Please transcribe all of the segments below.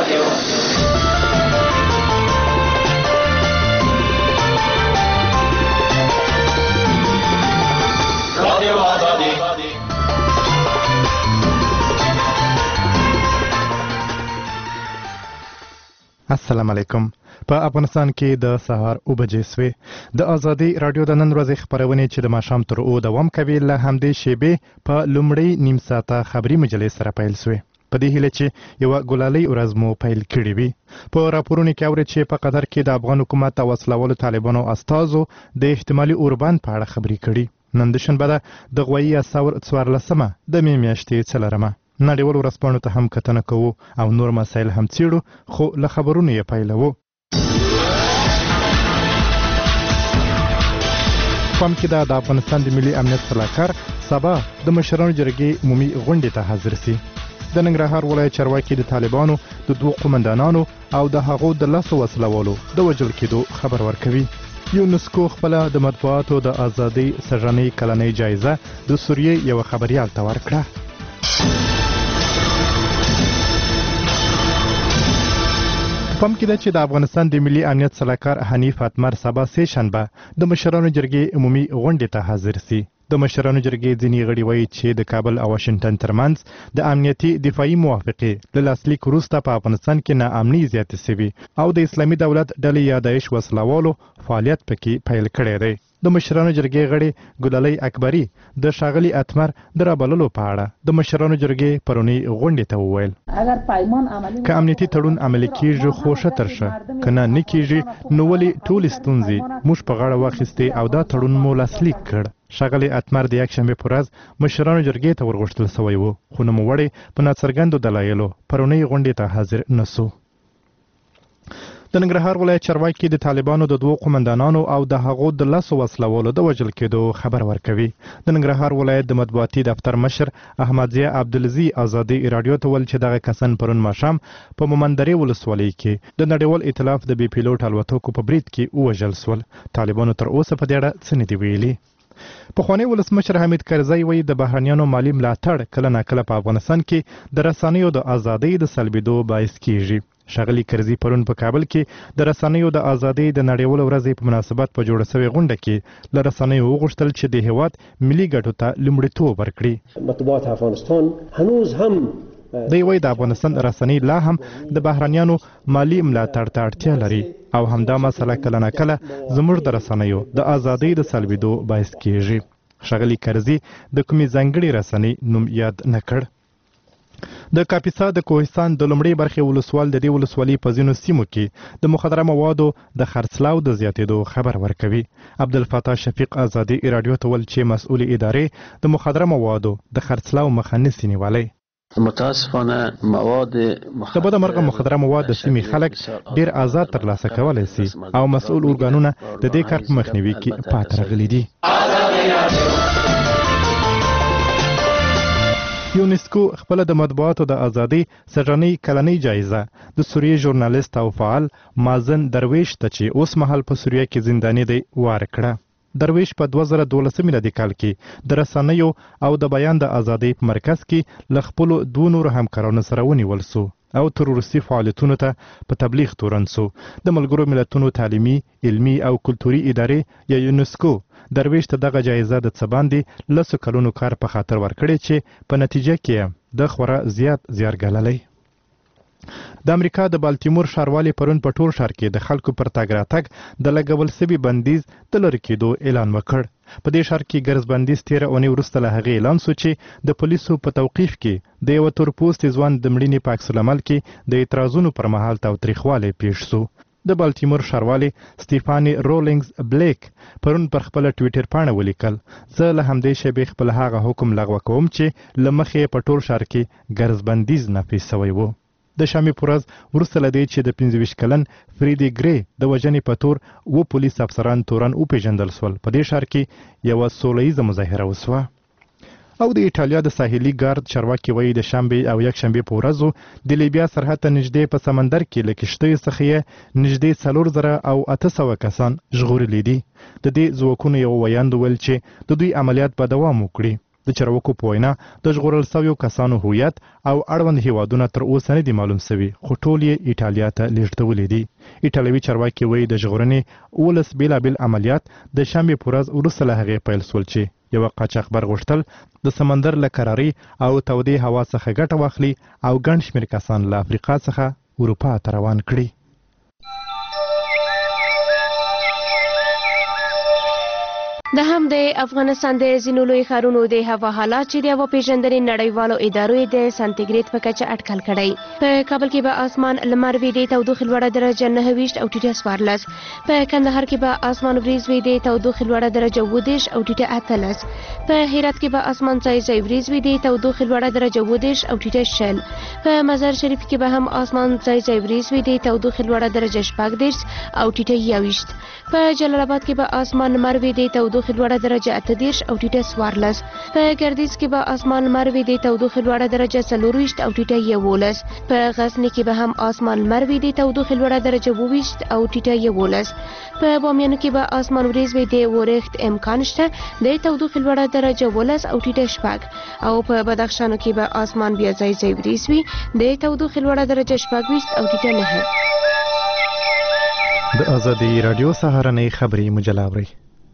السلام علیکم. په افغانستان کې د سهار 9 بجې سوې. د ازادي رادیو د نن ورځې خبرونه چې د ماښام تر 9 دوام کوي له همدې شیبې په لومړی نیم ساعته خبري مجلې سره پیل سوې. په دې هیله چې یو ګلالۍ ورځ مو پیل کړې وي. په راپورونو کې اوري چې په قطر کې د افغان حکومت او وسلوالو طالبانو استازو د احتمالي اوربند په اړه خبرې کړي. نن د شنبه د غوایي اساور 14مه د مې میاشتې 4مه. نړیوالو ورځپاڼو ته هم کتنه کوو او نور مسایل هم څیړو، خو له خبرونو یې پیلوو. پام کې د افغانستان د ملي امنیت سلاکار سبا د مشرانو جرګې عمومي غونډې ته حاضر سي. د ننګرهار ولایت چارواکي د طالبانو د 2 قومندانانو او د هغو د 10 وسلوالو د وژل کېدو خبر ورکوي. یونسکو خپل د مطبوعاتو د ازادۍ سږنۍ کلنۍ جایزه د سوریې یو خبريال ته ورکړه. پام کې ده چې د افغانستان د ملي امنیت سلاکار حنیف اتمر سبا سه شنبه د مشرانو جرګې عمومي غونډې ته حاضر سي. د مشرانو جرګې ځینې غړي وایي چې د کابل او واشنگټن ترمنځ د امنیتي دفاعي موافقې له لاسلیک وروسته په افغانستان کې ناامني زیاته شوې او د اسلامي دولت ډلې یا داعش وسلوالو فعالیت پکې پیل کړی دی. د مشرانو جرګې غړي ګلالۍ اکبري د ښاغلي اتمر د رابللو په اړه د مشرانو جرګې پرونی غونډې ته وویل که امنیتي تړون عملي کیږي خو ښه ترشه، که نه کیږي نو ولې ټولې ستونزې موږ په غاړه واخیستې او دا تړون مو لاسلیک کړ. ښاغلي اتمر د یکشنبې په ورځ مشرانو جرګې ته ورغوښتل سوی و، خو نوموړی په ناڅرګندو دلایلو پرونی غونډې ته حاضر نسو. د ننګرهار ولایت چارواکي د طالبانو د 2 قومندانانو او د هغو د 10 وسلوالو د وژل کېدو خبر ورکوي. د ننګرهار ولایت د مطبوعاتي دفتر مشر احمدزیه عبدالعزي ازادي رادیو ته ویل چې دغه کسان پرون ماښام په مومندرې ولسوالۍ کې د نړیوال ائتلاف د بي پیلوټ الوتکو په برید کې ووژل سول. طالبانو تر اوسه په دې اړه څه نه دي ویلي. پخوانی ولسمشر حمید کرزی وایي د بهرنیانو مالي ملاتړ کله ناکله په افغانستان کې د رسنیو د ازادۍ د سلبېدو باعث کیږي. ښاغلي کرزي پرون په کابل کې د رسنیو د ازادۍ د نړیوال ورځې په مناسبت په جوړه شوې غونډه کې له رسنیو وغوښتل چې د هیواد ملي ګټو ته لومړیتوب ورکړي. مطبوعات افغانستان هنوز هم دی وایي د افغانستان رسنۍ لا هم د بهرنیانو مالي ملاتړ ته اړتیا لري او همدا مسله کله ناکله زموږ د رسنیو د ازادۍ د سلبېدو باعث کیږي. ښاغلي کرزي د کومې ځانګړې رسنۍ نوم یاد نه کړ. د کاپیسا د کوهستان د لومړۍ برخې ولسوال د دې ولسوالۍ په ځینو سیمو کې د مخدره موادو د خرڅلاو د زیاتېدو خبر ورکوي. عبدالفتاح شفیق ازادي رادیو ته ویل چې مسؤلې ادارې د مخدره موادو د خرڅلاو مخه نشي نیولی. متاسفانه مواد د بدمرغه مخدره مواد د سیمې خلک ډیر آزاد ترلاسه کولی سي او مسؤل ارګانونه د دې کار په مخنیوي کې پاتې راغلي دي. یونسکو خپل د مطبوعاتو د ازادۍ سږنۍ کلنۍ جایزه د سوریې ژورنالیست او فعال مازن درویش ته چې اوس مهال په سوریه کې زنداني دی ورکړه. درویش په 2012 میلادي کال کې د رسنیو او د بیان د ازادۍ په مرکز کې له خپلو 2 نورو همکارانو سره ونیول سو او تروریستي فعالیتونو ته په تبلیغ تورن سو. د ملګرو ملتونو تعلیمي، علمي او کلتوري ادارې یا یونسکو درویش ته دغه جایزه د څه باندې 10 کلونو کار په خاطر ورکړي چې په نتیجه کې د خورا زیات زیار ګاللی. د امریکا د بالتیمور ښاروالۍ پرون په ټول ښار کې د خلکو پر تګ راتګ د لګول سوي بندیز د لرې کېدو اعلان وکړ. په دې ښار کې ګرځ بندیز 13 اونۍ وروسته له هغې اعلان سو چې د پولیسو په توقیف کې د یو تورپوستي ځوان د مړینې په عکس العمل کې د اعتراضونو پر مهال تاوتریخوالی پیښ سو. د بالتیمور ښاروالۍ سټیفاني رولینګز بلیک پرون پر خپل ټویټر پاڼه ولیکل زه له همدې شیبې خپل هغه حکم لغوه کوم چې له مخې په ټول ښار کې ګرځ بندیز نافذ سوی و. د شامي پورز وروسته لدی چې د 25 کلن فریدي ګری د وژنې په تور و پولیس افسران تورن او پیژندل سول. په دې ښار کې یو سولهییزه مظاهره وسوه. او د ایټالیا د ساحلي ګارد چارواکي وایي د شنبې او یکشنبې په ورځو د لیبیا سرحد ته نږدې په سمندر کې له کښتیو څخه یې نږدې 4,000 او 800 کسان ژغورلي دي. د دې ځواکونو یو ویاند ویل چې د دوی عملیات به دوام وکړي. د چارواکو په وینا د ژغورل شویو کسانو هویت او اړوند هیوادونه تر اوسه نه دي معلوم شوي، خو ټول یې ایټالیا ته لیږدولي دي. ایټالوي چارواکي وایي د ژغورنې 11 بیلابیل عملیات د شنبې په ورځ وروسته له هغې پیل شول چې یوه قاچاقبر غوښتل د سمندر له کراري او تودې هوا څخه ګټه واخلي او ګڼ شمېر کسان له افریقا څخه اروپا ته روان کړي. د هم د افغانستان د ځینو لوی ښارونو د هوا حالات چې د هوا پیژندنې نړیوالو ادارو د سانتیګریډ په کچه اټکل کړی. په کابل کې به اسمان لمر وي، د تودوخې لوړه درجه 29 او ټیټه 14. په کندهار کې به اسمان وریځ وي، د تودوخې لوړه درجه 20 او ټیټه 18. په هرات کې به اسمان ځای وریځ وي، د تودوخې لوړه درجه 20 او ټیټه 0. په مزار شریف کې به هم اسمان ځای وریځ وي، د تودوخې لوړه درجه 14 او ټیټه 21. په جلال آباد کې به اسمان لمر وي، د تودوخې لوړه درجه 18 او ټیټه 14. په ګردیز کې به اسمان لمر وي، د تودوخې لوړه درجه 24 او ټیټه 11. په غزنی کې به هم اسمان لمر وي، د تودوخې لوړه درجه 22 او ټیټه 11. په بامیان کې به اسمان وریځ وي، د اورښت امکان شته، د تودوخې لوړه درجه 12 او ټیټه 4. او په بدخشان کې به اسمان بیا ځای وریځ وي، د تودوخې لوړه درجه 24 او ټیټه 9. د آزادي رادیو سهارنۍ خبري مجله اورئ.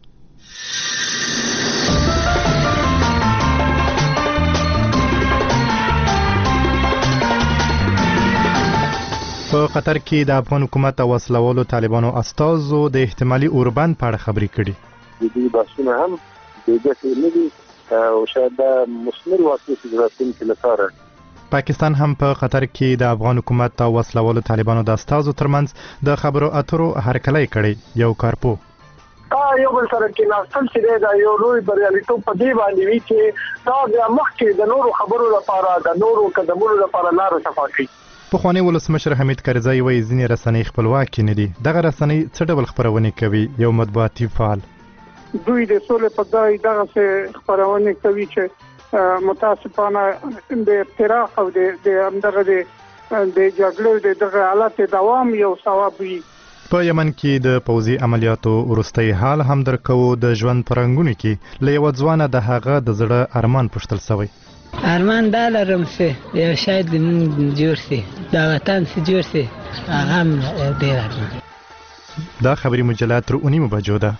په قطر کې د افغان حکومت او وسلوالو طالبانو استازو د احتمالي اوربند په اړه خبرې کړي. د دې بحثونه هم د ګټې نه دي او شاید د مثمر واقع راتلونکي لپاره. پاکستان هم په قطر کې د افغان حکومت او وسلوالو طالبانو د استازو ترمنځ د خبرو اترو هرکلی کړی. یو کارپو یو بل سره کې ناستل چې دا یو لوی بریالیتوب په دې باندې وي چې دا بیا مخکې د نورو خبرو لپاره د نورو قدمونو لپاره لار صفا کړي. پخوانی ولسمشر حمید کرزی وایي ځینې رسنۍ خپلواکې نه دي. دغه رسنۍ څه ډول خپرونې کوي؟ یو مطبوعاتي فعال دوی د سولې په ځای دغه خپرونې کوي چې متاسفانه د افتراق او د همدغه د جګړې دغه حالت دوام یو ثواب وي. په یمن کې د پوځي عملیاتو وروستی حال هم درکو. د ژوند پرنګونو کې له یوه ځوانه د هغه د زړه ارمان پوښتل شوی. ارمان دا لرم چې یو شاید زموږ جوړ شي، دا وطن چې جوړ شي، هغه هم ډېر ارمان. دا خبري مجله تر 9 بجو ده.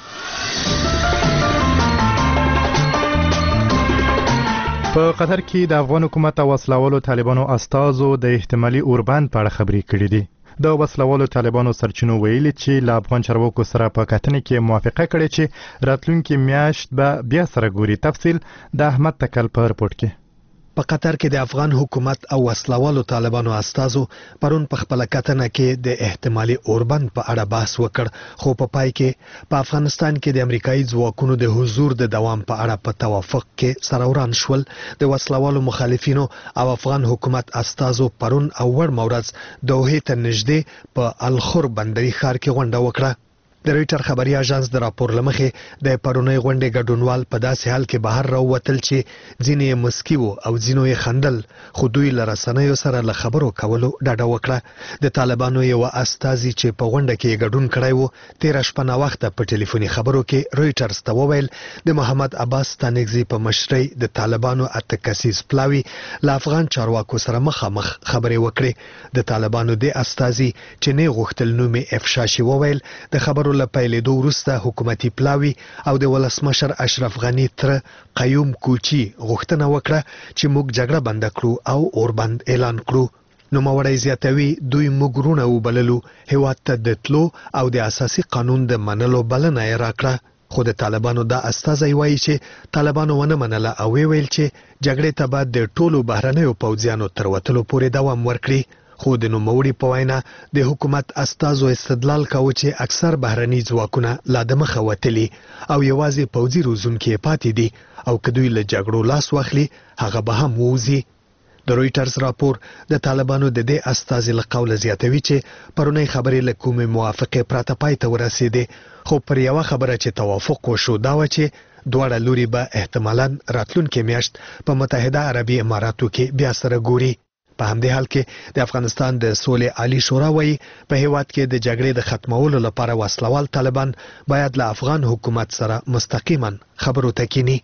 په قطر کې د افغان حکومت او وسلوالو طالبانو استازو د احتمالي اوربند په اړه خبرې کړې دي. د وسلوالو طالبانو سرچینو ویلي چې له افغان چارواکو سره په کتنې کې موافقه کړې چې راتلونکي میاشت به بیا سره ګوري. تفصیل د احمد تکل په رپورټ کې. په قطر کې د افغان حکومت او وسلوالو طالبانو استازو پرون په خپل کتنه کې د احتمالي اوربند په اړه بحث وکړ، خو په پای کې په افغانستان کې د امریکایي ځواکونو د حضور د دوام په اړه په توافق کې سره وران شول. د وسلوالو مخالفینو او افغان حکومت استازو پرون او ور مورز دوحې ته نږدې په الخور بندري ښار کې غونډه وکړه. د رويټر خبري اژانس د راپور لمخې د پرونی غونډې ګډونوال په داسې حال کې بهر راووتل چې ځینې مسکی وو او ځینو یې خندل، خو دوی له رسنیو سره له خبرو کولو ډډه وکړه. د طالبانو یو استازي چې په غونډه کې ګډون کړی وو 13 شپه نا وخت په ټلیفوني خبرو کې رويټرز ته وویل د محمد عباس ستانکزي په مشرۍ د طالبانو اتکسیز پلاوی له افغان چارواکو سره مخامخ خبرې وکړي. د طالبانو د استازي چې نه غوښتل نوم افشا شي وویل د خبرو له پیلېدو وروسته حکومتي پلاوی او د ولسمشر اشرف غنی تر قیوم کوچی غوښتنه وکړه چې موږ جګړه بند کړو او اوربند اعلان کړو. نوموړی زیاتوي دوی موږ رونه وبللو، هیواد ته د تلو او د اساسي قانون د منلو بلنه یې راکړه. خو د طالبانو دا استازی وایي چې طالبانو ونه منله او ویل چې جګړې ته بعد د ټولو بهرنیو پوځیانو تر وتلو پورې دوام ورکړي. خو د نوموړي په وینا د حکومت استازو استدلال کاوه چې اکثر بهرني ځواکونه لا د مخه وتلي او یوازې پوځي روزونکي پاتې دي او که دوی له جګړو لاس واخلي هغه به هم ووځي. د رويټرز راپور د طالبانو د دې استازي له قوله زیاتوي چې پرونی خبرې له کومې موافقې پرته پای ته ورسېدې، خو پر یوه خبره چې توافق وشو دا و چې دواړه لوري به احتمالاً راتلونکي میاشت په متحده عربي اماراتو کې بیا سره ګوري. په همدې حال کې د افغانستان د سولې عالی شورا وایي په هیواد کې د جګړې د ختمولو لپاره وسلوال طالبان باید له افغان حکومت سره مستقیما خبرو ته کینی.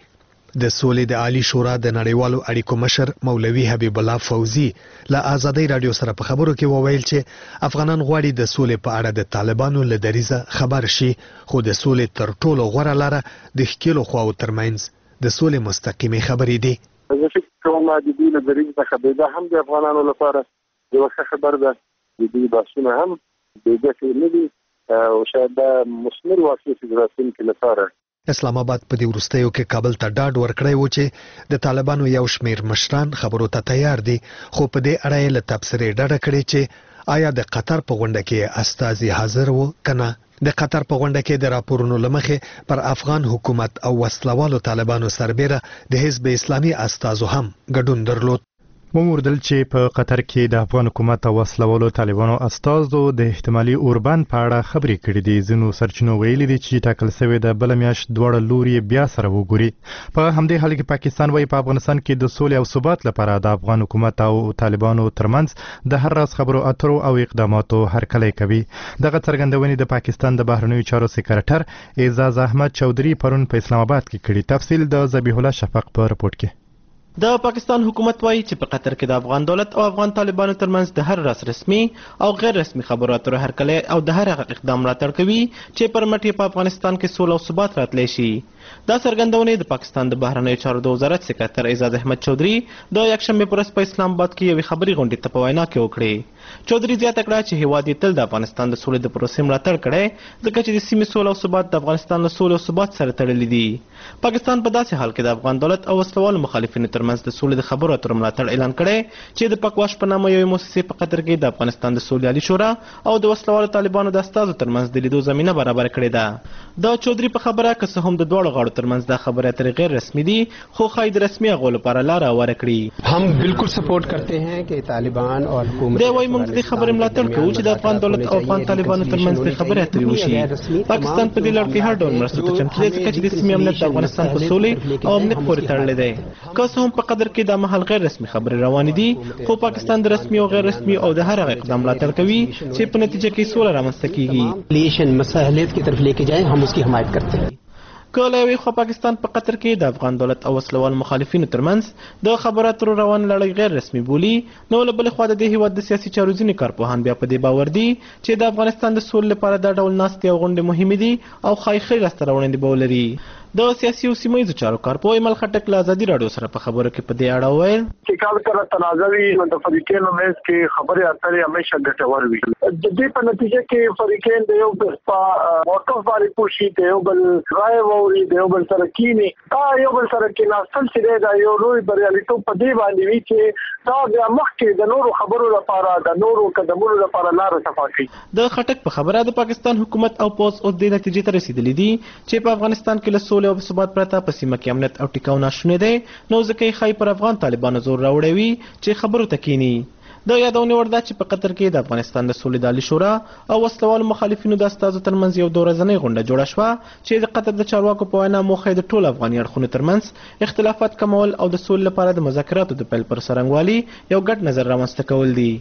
د سولې د عالی شورا د نړیوالو اړیکو مشر مولوي حبیب الله فوزي له آزادۍ رادیو سره په خبرو کې وویل چې افغانان غواړي د سولې په اړه د طالبانو له دریزه خبر شي، خو د سولې تر ټولو غوره لاره د ښکېلو خواو ترمنځ د سولې مستقیمې خبرې دي. زه فکر کوم د دې له دریزه خبرې هم د افغانانو لپاره یو ښه خبر ده. د دې بحثونه هم د ګټې نه دي او شاید د مثمر واقع راتلونکي لپاره. اسلام آباد په دې وروستیو کې کابل ته ډاډ ورکړی و چې د طالبانو یو شمیر مشران خبرو ته تیار دي، خو په دې اړه یې له تبصرې ډډه کړې چې آیا د قطر په غونډه کې استازي حاضر وو کنه. د قطر په غونډه کې د راپورونو لمخې پر افغان حکومت او وسلوالو طالبانو سربېره د حزب اسلامي استازو هم ګډون درلود. وموردل چې په قطر کې د افغان حکومت او وسلوالو طالبانو استازو د احتمالي اوربند په اړه خبرې کړې دي. ځینو سرچینو ویلي دي چې ټاکل شوی د بل میاشت دواړه لوري بیا سره وګوري. په همدې حال کې پاکستان وايي په افغانستان کې د سولې او ثبات لپاره د افغان حکومت او طالبانو ترمنځ د هر راز خبرو اترو او اقداماتو هرکلی کوي. دغه څرګندونې د پاکستان د بهرنیو چارو سکرټر اعزاز احمد چودھری پرون په اسلام آباد کې کړي. تفصیل د ذبیح الله شفق په رپورت کې. د پاکستان حکومت وایي چې په قطر کې د افغان دولت او افغان طالبانو ترمنځ د هر راز رسمي او غیر رسمي خبرو اترو هرکلی او د هر هغه اقدام ملاتړ کوي چې پر مټ په افغانستان کې سوله او ثبات راتلی شي. دا څرګندونې د پاکستان د بهرنیو چارو د وزارت سکرټر اعزاز احمد چودھری د یکشنبه پر ورځ په اسلام آباد کې یوې خبري غونډې ته په وینا کې وکړې. چودھری زیاته کړه چې هیواد یې تل د افغانستان د سولې د پروسې ملاتړ کړی ځکه چې د سیمې سوله او ثبات د افغانستان له سولې او ثبات سره تړلي دي. پاکستان په داسې حال کې د افغان دولت او وسلوالو مخالفینو ترمنځ د سولې د خبرو اترو ملاتړ اعلان کړی چې د پکواش په نامه یوې مؤسسې په قطر کې د افغانستان د سولې عالی شورا او د وسلوالو طالبانو د استازو ترمنځ د لیدو زمینه برابر کړې ده. د چودھری په خبره که څه هم د دواړو غاړو ترمنځ دا خبرې اترې غیر رسمي دي خو ښایي د رسمي هغو لپاره لاره هواره کړي. हम बिल्कुल सपोर्ट करते हैं कि तालिबान और हुकूमत دی وايي موږ د دې خبرې ملاتړ کوو چې د افغان دولت او افغان طالبانو ترمنځ د خبرې اترې وشي. پاکستان په دې لړ کې هر ډول مرستو ته چمتو دی ځکه چې د سیمې امنیت د افغانستان په سولې او امنیت پورې تړلی دی. که څه هم په قطر کې دا مهال غیر رسمي خبرې روانې دي خو پاکستان د رسمي او غیر رسمي او د هر هغه اقدام ملاتړ کوي چې په نتیجه کې سوله رامنځته کیږي. مساحلیت کی طرف لیके جائیں हम उसकी حمایت करते हैं. که له یوې خوا پاکستان په قطر کې د افغان دولت او وسلوال مخالفینو ترمنځ د خبرو اترو روان لړۍ غیر رسمي بولي، نو له بلې خوا د دې هیواد د سیاسي چارو ځینې کارپوهان بیا په دې باور دي چې د افغانستان د سولې لپاره دا ډول ناستې او غونډې مهمې دي او ښایي ښې لاسته راوړنې به ولري. د سیاسي او سیمه ییزو چارو کارپوه ایمل خټک له ازادي راډیو سره په خبرو کې په دې اړه وویل چې کله تنازعي د فریقینو منځ کې خبرې اترې همیشه ګټور وي. د دې په نتیجه کې فریقین د یو بل په موقف باندې پوښي، د یو بل رائے ووري، د یو بل سره کینی، دا یو بل سره کې ناستل چې دا یو لوی بریالیتوب په دې باندې وي چې دا بیا مخکې د نورو خبرو لپاره د نورو قدمونو لپاره لار صفا کوي. د خټک په خبره د پاکستان حکومت او پوز او د نتیجې ته رسیدلی دي چې په افغانستان کې له سولې او ثبات پرته په سیمه کې امنیت او ټیکاو ناشونی دی، نو ځکه یې ښایي پر افغان طالبانو زور راوړی وي چې خبرو ته کینی. د یادونې وړ ده چې په قطر کې د افغانستان د سولې د عالي شورا او وسلوالو مخالفینو د استازو ترمنځ یو دوه ورځنۍ غونډه جوړه شوه چې د قطر د چارواکو په وینا موخه د ټولو افغاني اړخونو ترمنځ اختلافات کمول او د سولې لپاره د مذاکراتو د پیل پر څرنګوالي یو ګډ نظر رامنځته کول دي.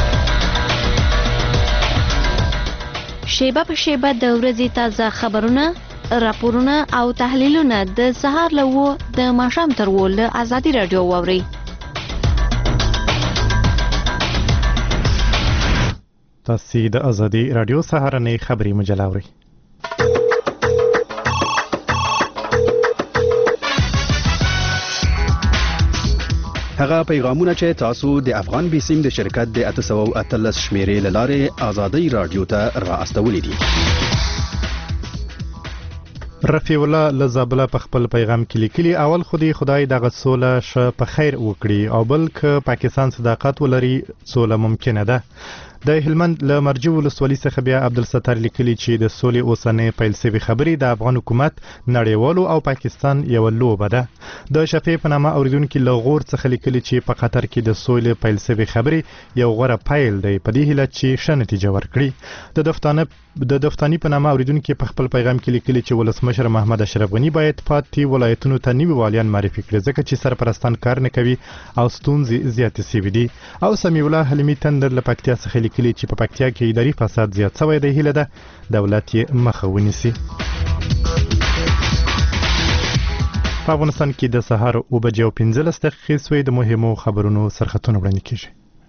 شیبه په شیبه د ورځې تازه خبرونه، راپورونه او تحلیلونه د سهار له 9 د ماښام تر 10 له ازادي راډیو واورئ. تاسو د ازادي راډیو سهارنۍ خبري مجله اورئ. هغه پیغامونه چې تاسو د افغان بیسیم د شرکت د 813 شمیرې لاره ازادي راډیو ته را استولې دي. رفیع الله لزابله په خپل پیغام کې لیکلي اول خدای دغه سوله ش په خیر وکړي او بل که پاکستان صداقت ولري سوله ممکنه ده. د هلمند له مرجو ولسوالۍ څخه بیا عبدالستار لیکلي چې د سولې اوسنۍ پیل شوې خبرې د افغان حکومت نړیوالو او پاکستان یو لوبه ده. د شفیع په نامه اوریدونکو له غور څخه لیکلي چې په قطر کې د سولې پیل شوې خبرې یو غوره پیل دی، په دې هیله چې ښه نتیجه ورکړي. د دفتانی په نامه اوریدونکو په خپل پیغام کې لیکلي چې ولسمشر محمد اشرف غنی باید پاتې ولایتونو ته نوي والیان معرفي کړي ځکه چې سرپرستان کار نه کوي او ستونزې زیاتې شوي دي. او سمیع الله حلیمي تندر له پکتیا څخه لیکلي چې په پکتیا کې اداري فساد زیات شوی دی، هیله ده دولت یې مخه ونیسي. په افغانستان کې د سهار 9:15 سوی د مهمو خبرونو سرخطونه وړاندې کیږي.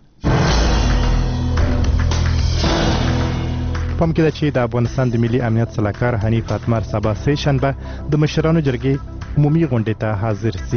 پام کې ده چې د افغانستان د ملي امنیت سلاکار حنیف اتمر سبا سه شنبه د مشرانو جرګې عمومي غونډې ته حاضر سي.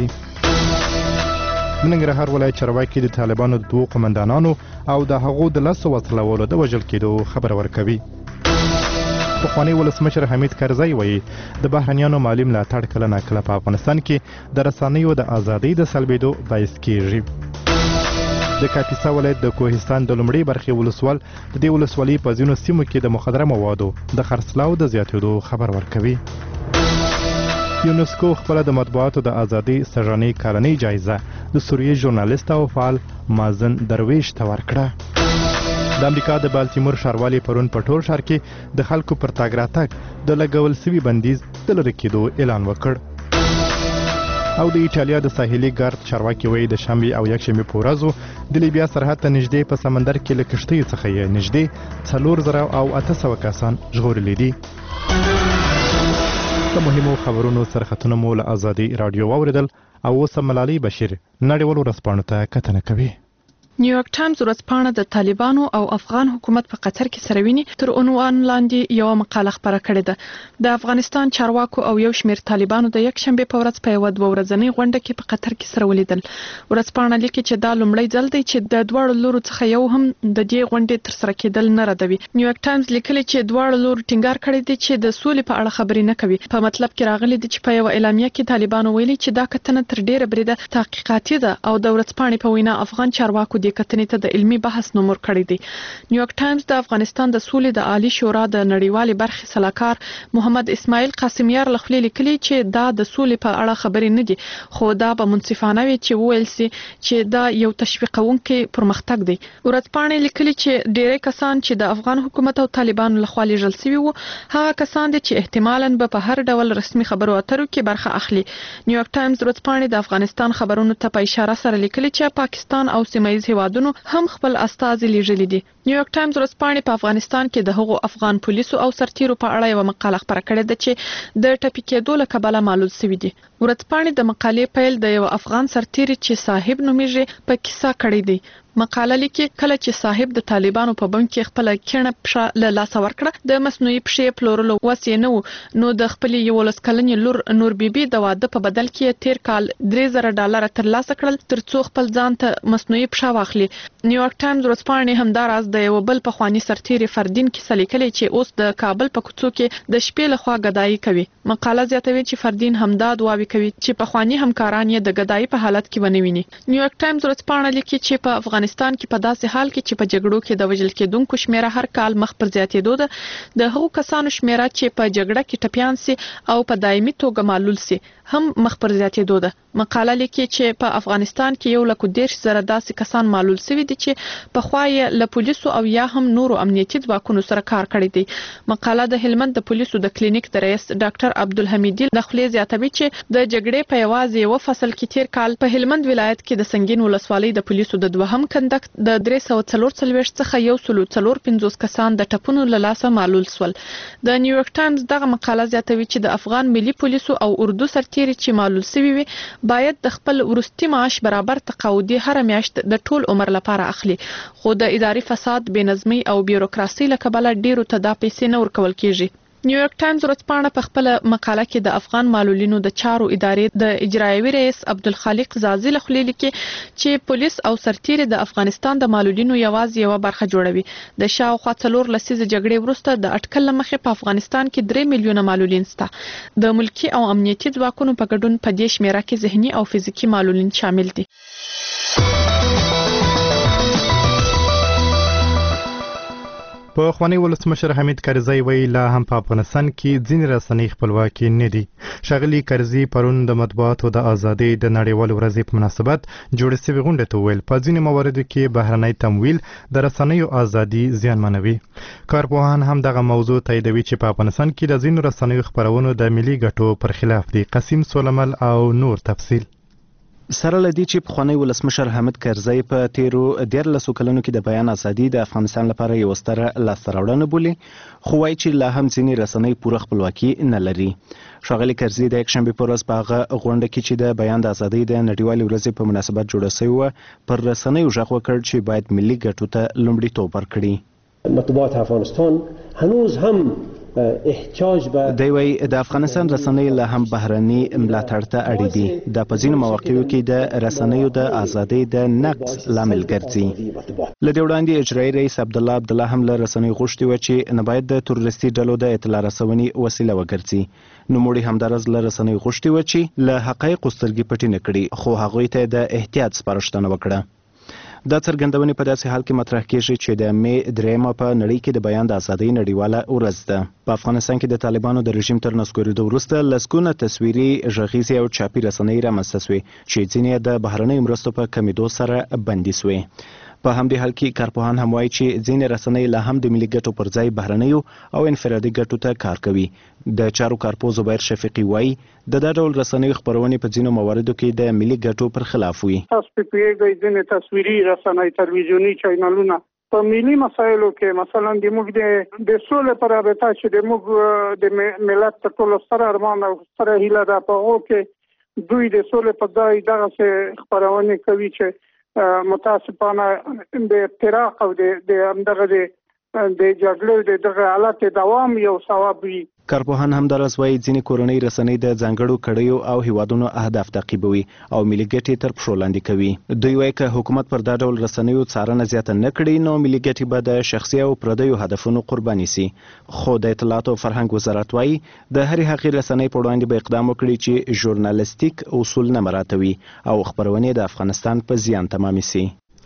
د ننګرهار ولایت چارواکي د طالبانو د 2 قومندانانو او د هغو د 10 وسلوالو د وژل کېدو خبر ورکوي. پخوانی ولسمشر حمید کرزی وایي د بهرنیانو مالي ملاتړ کله ناکله په افغانستان کې د رسنیو د ازادۍ د سلبېدو باعث کیږي. د کاپیسا ولایت د کوهستان د لومړۍ برخې ولسوال د دې ولسوالۍ په ځینو سیمو کې د مخدره موادو د خرڅلاو د زیاتېدو خبر ورکوي. یونسکو خپل د مطبوعاتو د ازادۍ سږنۍ کلنۍ جایزه د سوریې ژورنالیست او فعال مازن درویش ته ورکړه. د امریکا د بالتیمور ښاروالۍ پرون په ټول ښار کې د خلکو پر تګ راتګ د لګول سوي بندیز د لرې کېدو اعلان وکړ. او د ایټالیا د ساحلي ګارد چارواکي وایي د شنبې او یکشنبې په ورځو د لیبیا سرحد ته نږدې په سمندر کې له کښتیو څخه یې نږدې 4,800 کسان ژغورلي دي. د مهمو خبرونو سرخطونه مو له ازادي رادیو واوریدل او اوس ملالۍ بشیر نړیوالو ورځپاڼو ته کتنه کوي. نیویارک ټایمز ورځپاڼه د طالبانو او افغان حکومت په قطر کې سره ویني تر عنوان لاندې یو مقاله خبره کړې ده. د افغانستان چارواکو او یو شمېر طالبانو د یک شنبه په ورځ په یو 2 ورځنۍ غونډه کې په قطر کې سره ولیدل. ورځپاڼه لیکي چې دا لومړی ځل دی چې د دوه لورو څخه یو هم د دې غونډې تر سره کېدل نه ردوي. نیویارک ټایمز لیکلی چې دوه لورو ټینګار کړی دی چې د سولې په اړه خبرې نه کوي. په مطلب کې راغلي دي چې په یو اعلامیه کې طالبانو ویلي چې دا کتنه تر ډیره بریده تحقیقاتي ده او د ورځپاڼې په وینا افغان چارواکو د کتنې ته د علمي بحث نومور کړی دی. نیویارک ټایمز د افغانستان د سولې د عالی شورا د نړیوالې برخې سلاکار محمد اسماعیل قاسمیار لخوا لیکلي چې دا د سولې په اړه خبرې نه دي خو دا به منصفانه وي چې وویل سي چې دا یو تشویقونکي پرمختګ دی. ورځپاڼې لیکلي چې ډېری کسان چې د افغان حکومت او طالبانو لخوا لیږل شوي وو هغه کسان دي چې احتمالاً به په هر ډول رسمي خبرو اترو کې برخه اخلي. نیویارک ټایمز ورځپاڼې د افغانستان خبرونو ته په اشاره سره لیکلي چې پاکستان او سیمه ییز هیوادونو هم خپل استازي لیږلي دي. نیویارک ټایمز ورځپاڼې په افغانستان کې د هغو افغان پولیسو او سرتیرو په اړه یو مقاله خبره کړې ده چې د ټپي کېدو له کبله معلول شوي دي. ورځپاڼې د مقالې پیل د یو افغان سرتیري چې صاحب نومیږي په کیسه کړی دی. مقاله لیکي کله چې صاحب د طالبانو په بم کې خپل کڼه پښه له لاس ورکړه د مصنوعي پښې پلورلو وس یې نه نو د خپل 11 کلنې لور نور بیبي د واده په بدل کې تیر کال $3,000 ترلاسه کړل ترڅو خپل ځان ته مصنوعي پښه واخلي. نیویارک ټایمز ورځپاڼې همداراز د یو بل پخوانی سرتیري فردین کیسه لیکلې چې اوس د کابل په کوڅو کې د شپې لخوا غدایي کوي. مقاله زیاتوي چې فردین همدا دعاوی کوي چې پخوانی همکاران یې د غدایي په حالت کې ونویني. نیویارک ټایمز ورځپاڼه لیکي چې په افغانستان کې په داسې حال کې چې په جګړو کې د وژل کېدونکو شمیره هر کال مخ پر زیاتېدو ده د هغو کسانو شمیره چې په جګړه کې ټپیان سي او په دایمي توګه معلول سي هم مخ پر زیاتېدو ده. مقاله لیکي چې په افغانستان کې 1,10,000 داسې کسان معلول شوي دي چې په خوا یې له پولیسو او یا هم نورو امنیتي ځواکونو سره کار کړی دی. مقاله د هلمند د پولیسو د کلینیک د رئیس ډاکټر عبدالحمیدی لخوا زیاتوي چې د جګړې په یوازې یو فصل کې تیر کال په هلمند ولایت کې د سنگین ولسوالۍ د پولیسو د دوهم کندک د 344 څخه 154 کسان د ټپونو له لاسه معلول شول. د نیویارک ټایمز دغه مقاله زیاتوي چې د افغان ملي پولیسو او اردو سرتیري چې معلول شوي وي باید د خپل وروستي معاش برابر تقاعدي هر میاشت د ټول عمر لپاره اخلي خو د اداري فساد بې نظمي او بیوروکراسي له کبله ډیرو ته دا پیسې نه ورکول کیږي. نیویارک ټایمز ورځپاڼه په خپل مقاله کې د افغان معلولینو د چارو ادارې د اجرایوي رئیس عبدالخالق زازي لخوا لیکي چې پولیس او سرتیري د افغانستان د معلولینو یوازې یو برخه جوړوي. د شاوخوا 4 لسیزې جګړې وروسته د اټکل مخې په افغانستان کې 3 میلیونه معلولین شته. د ملکی او امنیتي ځواکونو په ګډون په دې شمیره کې ذهني او فزیکي معلولین شامل دي. په خوانی ولسمشر حمید کرزی وی لا هم په افغانستان کې ځینې رسنۍ خپلواکي نه دي. ښاغلي کرزی پرون د مطبوعاتو د ازادۍ د نړیوال ورځې په مناسبت جوړ شوې غونډې ته ویل په ځینې مواردو کې بهرنی تمویل د رسنیو ازادي زیانمنوي. کارپوهان هم دغه موضوع تاییدوي چې په افغانستان کې د ځینو رسنیو خپرونو د ملي ګټو پر خلاف دي. قسیم سولمل او نور تفصیل. سره لدی چې پخوانی ولسمشر حامد کرزی په تیرو 14 کلونو کې د بیان ازادي د افغانستان لپاره یو ستره لاسته راوړنه بولي، خو وایي چې لا هم ځینې رسنۍ پوره خپلواکي نه لري. ښاغلي کرزي د یکشنبې په ورځ په هغه غونډه کې چې د بیان د ازادۍ د نړیوالې ورځې په مناسبت جوړه شوې وه پر رسنیو غږ وکړ چې باید ملي ګټو ته لومړیتوب ورکړي. مطبوعات افغانستان هنوز هم احتیاج به دی وایي د افغانستان رسنۍ لا هم بهرني ملاتړ ته اړ دي. دا په ځینو مواقعو کې د رسنیو د ازادۍ د نقض لامل ګرځي. له دې وړاندې اجرایي رئیس عبدالله هم له رسنیو غوښتي وه چې نه باید د تروریستي ډلو د اطلاع رسونې وسیله وګرځي. نوموړي همدارز له رسنیو غوښتي وه چې له حقایقو سترګې پټې نه کړي، خو هغوی ته د احتیاط سپارښتنه وکړه. دا څرګندونې په داسې حال کې مطرح کېږي چې د مې 3 په نړۍ کې د بیان د ازادۍ نړیواله ورځ ده. په افغانستان کې د طالبانو د رژیم تر نسکورېدو وروسته لسګونه تصویري، غږیزې او چاپي رسنۍ رامنځته سوې چې ځینې د بهرنیو مرستو په کمیدو سره بندي سوې. په همدې حال کې کارپوهان هم وایي چې ځینې رسنۍ لا هم د ملي ګټو پر ځای بهرنیو او انفرادي ګټو ته کار کوي. د چارو کارپوه زبیر شفیقي وایي د دا ډول رسنیو خپرونې په ځینو مواردو کې د ملي ګټو پر خلاف وي. تاسو په پیږئ ځینې تصویري رسنۍ، تلویزیوني چینلونه په ملي مسایلو کې مثلا د موږ د سولې پر رابطه چې د موږ د ملت تر ټولو ستر ارمان او ستره هیله ده، په هغو کې دوی د سولې په ځای دغسې خپرونې کوي چې متاسفانه د افتراق او د همدغه د جګړې د دغه حالت دوام یو سبب وي. کارپوهان همدارس وایي ځینې کورنۍ رسنۍ د ځانګړو کړیو او هیوادونو اهداف تعقیبوي او ملي ګټې تر پښو لاندې کوي. دوی وایي که حکومت پر دا ډول رسنیو څارنه زیاته نه کړي نو ملي ګټې به د شخصي او پردیو هدفونو قرباني سي. خو د اطلاعات او فرهنګ وزارت وایي د هرې هغې رسنۍ په وړاندې به اقدام وکړي چې ژورنالیستیک اصول نه مراعاتوي او خپرونې د افغانستان په زیان تمامې سي.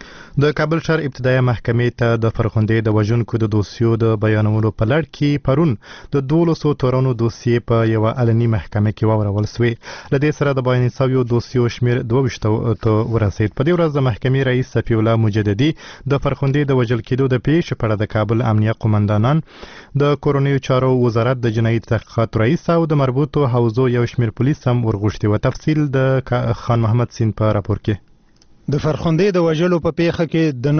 د کابل ښار ابتدایي محکمې ته د فرخندې د وژونکو د دوسیو د بیانولو په لړ کې پرون د 1200 تورنو دوسیې په یوه علني محکمه کې واورول سوې. له دې سره د بیان شویو دوسیو شمیر 22 ته ورسید. په دې ورځ د محکمې رئیس صفي الله مجددي د فرخندې د وژل کېدو د پیښې په اړه د کابل امنیه قومندانان، د کورنیو چارو وزارت د جنایي تحقیقات رئیس او د مربوطو حوزو یو شمیر پولیس هم ورغوښتي و. تفصیل د خان محمد سین په راپور کې. د فرخندې د وژلو په پیښه کې د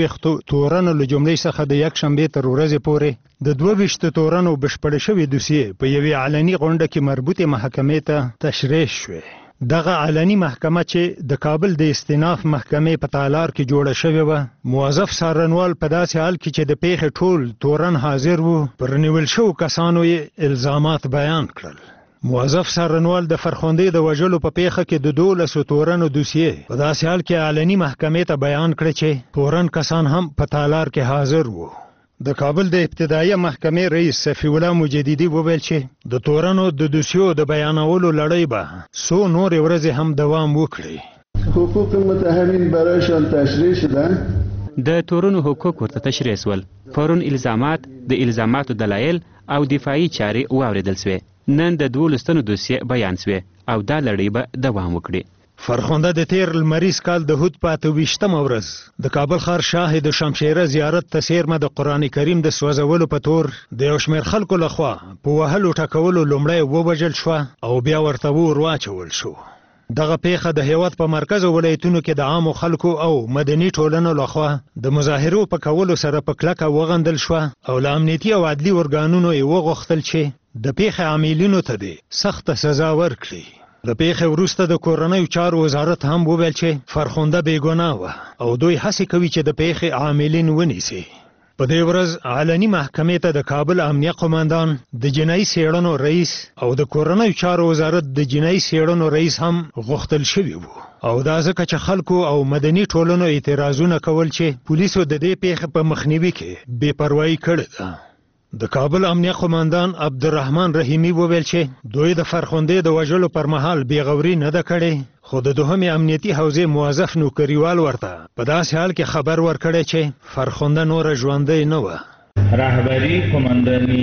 9 تورنو له جملې څخه د یکشنبې تر ورځې پورې د 22 تورنو بشپړې شوې دوسیې په یوې علني غونډه کې مربوطې محکمې ته تشریح شوې. دغه علني محکمه چې د کابل د استیناف محکمې په تالار کې جوړه شوې وه، موظف څارنوال په داسې حال کې چې د پیښې ټول تورن حاضر وو پر نیول شوو کسانو یې الزامات بیان کړل. موظف څارنوال د فرخندې د وژلو په پیښه کې د 1200 تورنو دوسیې په داسې حال کې علني محکمې ته بیان کړ چې تورن کسان هم په تالار کې حاضر وو. د کابل د ابتدایي محکمې رئیس صفي الله مجددي وویل چې د تورنو د دوسیو د بیانولو لړۍ به څو نورې ورځې هم دوام وکړي. حقوق متهمین برایشان تشریح شدن. د تورنو حقوق ورته تشریح سول. پرون الزامات، د الزاماتو دلایل او دفاعي چارې واوریدل سوې. نن د 12 دوسیې بیان سوې او دا لړۍ به دوام وکړي. فرخنده د تیر لمریز کال د هود په 28مه ورځ د کابل ښار شاهد شمشیره زیارت ته څیرمه د قرآن کریم د سوځولو په تور د یو شمېر خلکو لخوا په وهلو ټکولو لومړی ووژل شوه او بیا ورته اور واچول شو. دغه پیښه د هیواد په مرکز ولایتونو کې د عامو خلکو او مدني ټولنو لخوا د مظاهرو په کولو سره په کلکه وغندل شوه او له امنیتي او عدلي ارګانونو یې وغوښتل چې د پیښې عاملینو ته دې سخته سزا ورکړي. د پیښې وروسته د کورنیو چارو وزارت هم وویل چې فرخنده بېګناه وه او دوی هڅې کوي چې د پیښې عاملین ونیسي. په دې ورځ علني محکمې ته د کابل امنیه قومندان، د جنایي څېړنو رئیس او د کورنیو چارو وزارت د جنایي څېړنو رئیس هم غوښتل شوي وو او دا ځکه چې خلکو او مدني ټولنو اعتراضونه کول چې پولیسو د دې پیښې په مخنیوي کې بې پروایي کړې ده. د کابل امنیه قومندان عبدالرحمن رحیمی وویل چې دوی د فرخندې د وژلو پر مهال بېغوري نه ده کړې، خو د دوهمې امنیتي حوزې موظف نوکریوال ورته په داسې حال کې خبر ورکړی چې فرخنده نوره ژوندۍ نه وه. رهبری کماندانی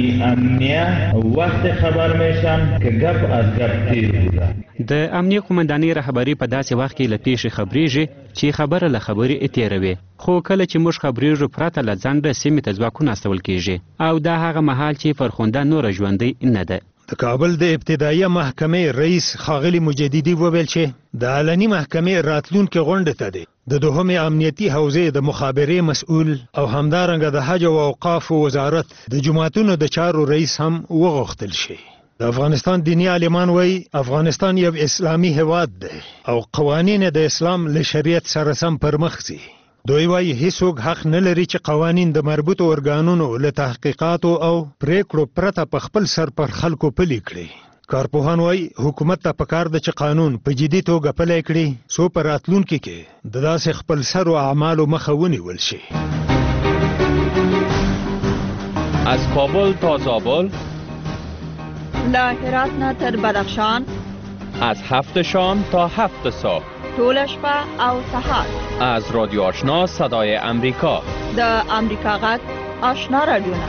امنیه وقت خبر میشن که گپ از گپ تیر بوده. د امنیه قمندانۍ رهبری په داسې وخت کې له پیښې خبرېږي چې خبره له خبرې تیره وي، خو کله چې موږ خبرېږو پرته له ځنډه سیمې ته ځواکونه استول کېږي او دا هغه مهال چې فرخنده نوره ژوندۍ نه ده. د کابل د ابتدایي محکمې رئیس ښاغلي مجددي وویل چې د علني محکمې راتلونکې غونډې ته دی د دوهمې امنیتي حوزې د مخابرې مسؤل او همدارنګه د حج او اوقافو وزارت د جماعتونو د چارو رئیس هم وغوښتل شي. د افغانستان دینی عالمان وایي افغانستان یو اسلامي هیواد دی او قوانین د اسلام له شریعت سره سم پرمخ ځي. دوی وایي هیڅوک حق نه لري چې قوانین د مربوطو ارګانونو له تحقیقاتو او پریکړو پرته په خپل سر پر خلکو پلي کړي. کارپوهان وایي حکومت ته پکار ده چې قانون په جدي توګه پلی کړي څو په راتلونکي کې د داسې خپل سرو اعمالو مخه ونیول شي. از کابل تا زابل، له هرات نه تر بدخشان، از 7 شام تا 7 صبح، ټول شپه او سهار. از رادیو آشنا صدای امریکا، د امریکا غږ آشنا رادیوونه.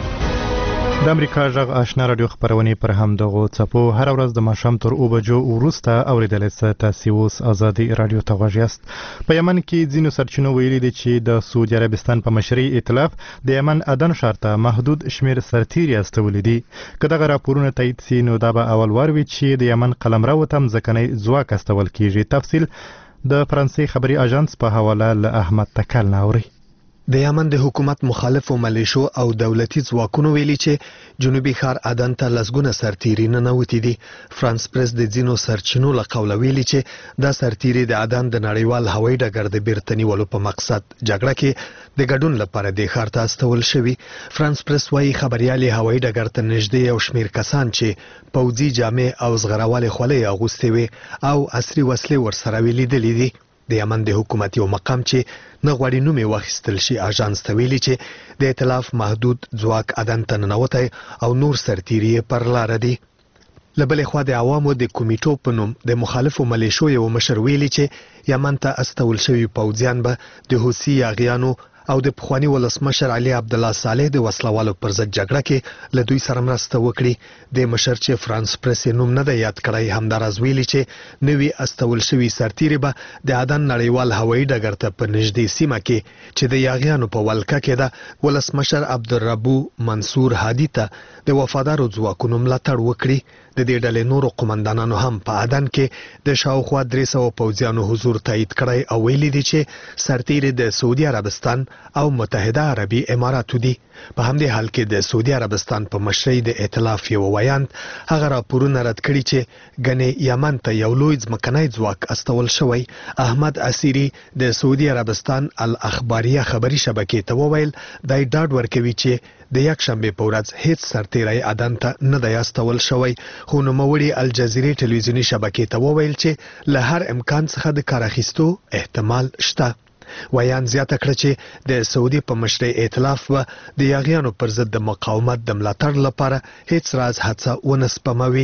د امریکا غږ آشنا رادیو خبرونه پر هم دغه څپو هر ورځ د ماښام تر 2 بجو وروسته اوریدل شي. تاسو اوس ازادي رادیو ته غوږ یاست. په یمن کې ځینو سرچینو ویلي دي چې د سعودي عربستان په مشرۍ ائتلاف د یمن ادن ښار ته محدود شمیر سرتیري استولي دي. که دغه راپورونه تایید شي نو دا به اول وار وي چې د یمن قلمرو ته ځمکنی ځواک استول کیږي. تفصیل د فرانسې خبري اژانس په حواله له احمد تکل ناوري. د یمن د حکومت مخالفو ملیشو او دولتي ځواکونو ویلي چې جنوبي ښار ادن ته لسګونه سرتیري ننوتي دي. فرانس پریس د ځینو سرچینو له قوله ویلي چې دا سرتیري د ادن د نړیوال هوایي ډګر د بیرته نیولو په مقصد جګړه کې د ګډون لپاره د ښار ته استول شوي. فرانس پریس وایي خبريالي هوایي ډګر ته نږدې یو شمیر کسان چې پوځي جامې او زغروالې خولۍ اغوستې وي او عصري وسلې ورسره لیدلې دي. د یمن د حکومت یو مقام چې نه غواړي نوم یې واخیستل شي اژانس ته ویلي چې د ائتلاف محدود ځواک ادن ته ننوتی او نور سرتیري پر لاره دي. له بلې خوا د عوامو د کمیټو په نوم د مخالفو ملیشو یو مشر ویلي چې یمن ته استول شوي پوځیان به د حوثي یاغیانو او د پخواني ولسمشر علي عبدالله صالح د وسلوالو پر ضد جګړه کې له دوی سره مرسته وکړي. د مشر چې فرانس پریس نوم نه دی یاد کړی همداراز ویلي چې نوي استول شوي سرتیري به د ادن نړیوال هوایي ډګر ته په نږدې سیمه کې چې د یاغیانو په ولکه کې ده ولسمشر عبدالربو منصور هادي ته د وفادارو ځواکونو ملاتړ وکړي. د دې ډلې نورو قومندانانو هم په ادن کې د شاوخوا 300 پوځیانو حضور تایید کړی او ویلي دي چې سرتیري د سعودي عربستان او متحده عربي اماراتو دي. په همدې حال کې د سعودي عربستان په مشرۍ د ائتلاف یو ویاند هغه راپورونه رد کړي چې ګنې یمن ته یو لوی ځمکنی ځواک استول شوی. احمد عسیری د سعودي عربستان الاخباریه خبري شبکې ته وویل دای ډاډ ورکوي چې د یکشنبه په ورځ هیڅ سرتیری ادن ته نه دی استول شوی. خو نوموړي الجزیرې ټلویزیوني شبکې ته وویل چې له هر امکان څخه د کار اخیستو احتمال شته. ویان زیاته کړه چې د سعودي په مشرۍ ائتلاف به د یاغیانو پر ضد د مقاومت د ملاتړ لپاره هیڅ راز هڅه ونه سپموي.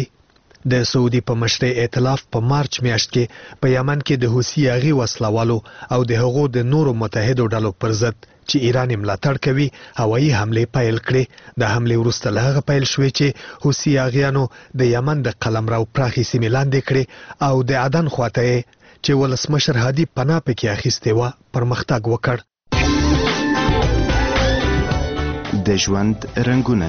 د سعودي په مشرۍ ائتلاف په مارچ میاشت کې په یمن کې د حوثي یاغي وسلوالو او د هغو د نورو متحدو ډلو پر ضد چې ایران ملاتړ کوي هوایي حمله پیل کړې. د حمله وروسته له هغه پیل شوې چې حوثي یاغیانو د یمن د قلمرو پراخې سیمې لاندې کړې او د عدن خواته چې ولسمشر هادي پناه پکې اخیستې و پرمختګ وکړ. د ژوند رنگونه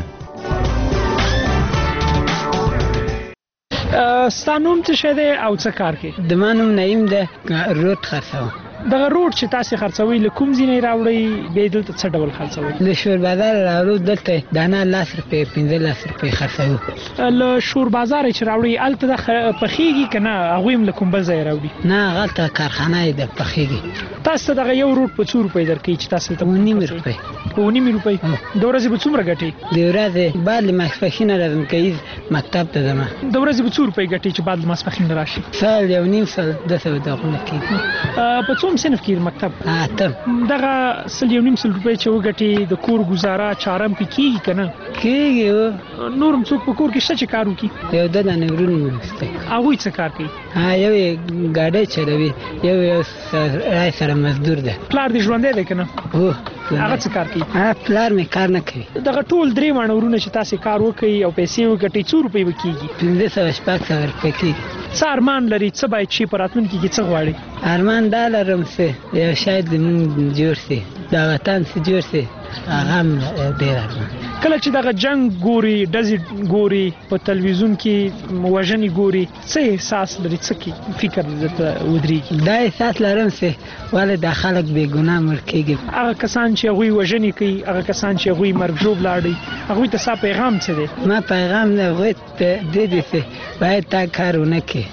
ستانوم څه شه ده او څه کار کوي؟ د مانوم نعیم ده روټ خرڅو. دغه روټ چې تاسو خرڅوي له کوم ځای راوړي به دلته څه ډول خرڅوي؟ له شور بازار راوړو دلته دانه 10 روپے 15 روپے خرڅو. له شور بازار چې راوړي الته د پخېږي کنه هغه هم له کوم بل ځای راوړي؟ نه غلطه کارخانه ده پخېږي. تاسو دغه یو روټ په 2 روپے درکې چې تاسو ته 9 روپے 9 روپے د ورځې په څومره ګټي؟ د ورځې بعد ماسپخین راځم کوي مکتب ته ځم. د ورځې په 2 روپے ګټي چې بعد ماسپخین راشي. سال یو نیم سال 200 دغه کې په څوم صنف کې مکتب؟ دغه سل یو نیم سل روپۍ چې وګټي د کور گزاره چارم پې کېږي که نه؟ کېږي. نور هم څوک په کور کې شته چې کار وکړي؟ یو دنه ورونه مې وسته. هغوی څه کار کوي؟ یو یې ګاډی چلوي یو رای سره مزدور ده. پلار دې ژوندی دی که نه؟ هو. هغه څه کار کوي؟ پلار مې کار نه کوي. دغه ټول 3 واړه ورونه چې تاسې کار وکړئ او پیسې وګټئ څو روپۍ به کېږي؟ 1500 روپۍ کېږي. څه ارمان لري؟ څه باید شي په راتلونکي کې څه غواړي؟ ارمان دا لرم چې یو شاید زمونږ جوړ شي دا وطن چې جوړ شي هغه هم ډېر ارمان. کله چې دغه جنگ ګوري ډزې ګوري په تلویزیون کې وژنې ګوري څه احساس لري څه کی فکر درته ودرېږي؟ دا احساس لرم چې ولې د خلک بې ګناه مړ کېږي. هغه کسان چې هغوی وژنې کوي هغه کسان چې هغوی مرګ ژوبله اړوي هغوی ته ستا پیغام څه دی؟ ما پیغام هغوی ته دې دی چې باید تا کار ونه کړي.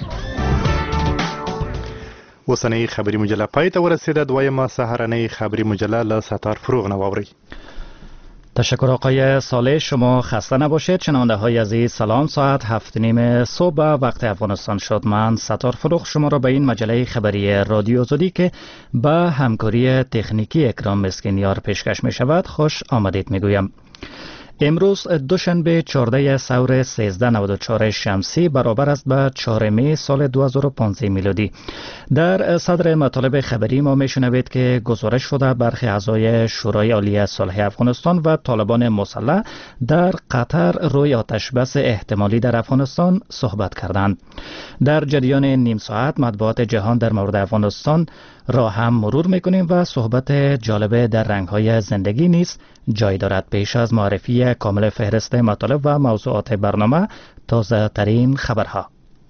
اوسنۍ خبری مجله پای ته ورسیده. دویمه سهارنۍ خبری مجله له ستار فروغ نواوري. تشکر آقای صالح. شما خسته نباشید. شنونده های عزیز سلام. ساعت 7:30 صبح وقت افغانستان شد. من ستار فروغ شما را به این مجله خبری رادیو آزادی که به همکاری تکنیکی اکرام مسکینیار پیشکش می شود خوش آمدید می گویم. امروز دوشنبه 14 سور 1394 شمسی برابر است به 4 می سال 2015 میلادی. در صدر مطالب خبری ما میشنوید که گزارش شده برخی اعضای شورای عالی صلح افغانستان و طالبان مسلح در قطر روی آتشبس احتمالی در افغانستان صحبت کردند. در جریان نیم ساعت مطبوعات جهان در مورد افغانستان را هم مرور میکنیم و صحبت جالب در رنگ‌های زندگی نیز جای دارد. پیش از معرفی کامل فهرست مطالب و موضوعات برنامه تازه ترین خبرها.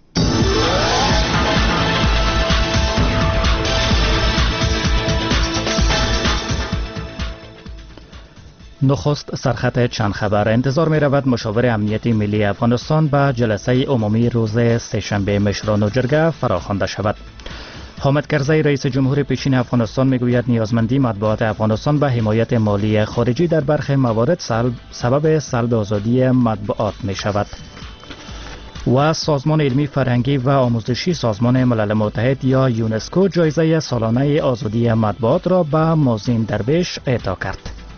نخست سرخط چند خبر. انتظار می رود مشاور امنیتی ملی افغانستان به جلسه عمومی روز سه‌شنبه مشران و جرگه فراخوانده شود. حامد کرزی رئیس جمهور پیشین افغانستان میگوید نیازمندی مطبوعات افغانستان به حمایت مالی خارجی در برخی موارد سبب سلب آزادی مطبوعات می شود. و سازمان علمی فرهنگی و آموزشی سازمان ملل متحد یا یونسکو جایزه سالانه آزادی مطبوعات را به مازین درویش اعطا کرد.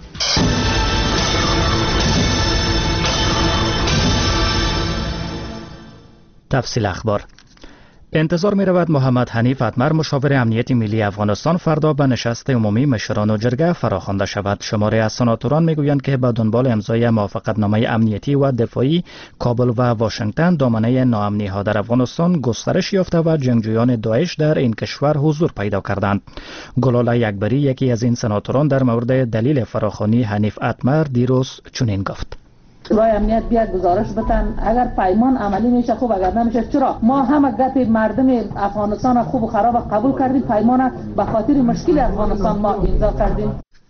تفصیل اخبار. انتظار می رود محمد حنیف اتمر مشاور امنیتی ملی افغانستان فردا به نشست عمومی مشران و جرگه فراخوانده شود. شماری از سناتوران می گویند که به دنبال امضای موافقتنامه امنیتی و دفاعی کابل و واشنگتن دامنه ناامنی ها در افغانستان گسترش یافته و جنگجویان داعش در این کشور حضور پیدا کردند. گلال اکبری یکی از این سناتوران در مورد دلیل فراخوانی حنیف اتمر دیروز چنین گفت: شورای امنیت بیاد گزارش بتن اگر پیمان عملی میشه خوب اگر نمیشه چرا ما هم گپ مردم افغانستان خوب و خراب قبول کردیم پیمان به خاطر مشکل افغانستان ما امضا کردیم.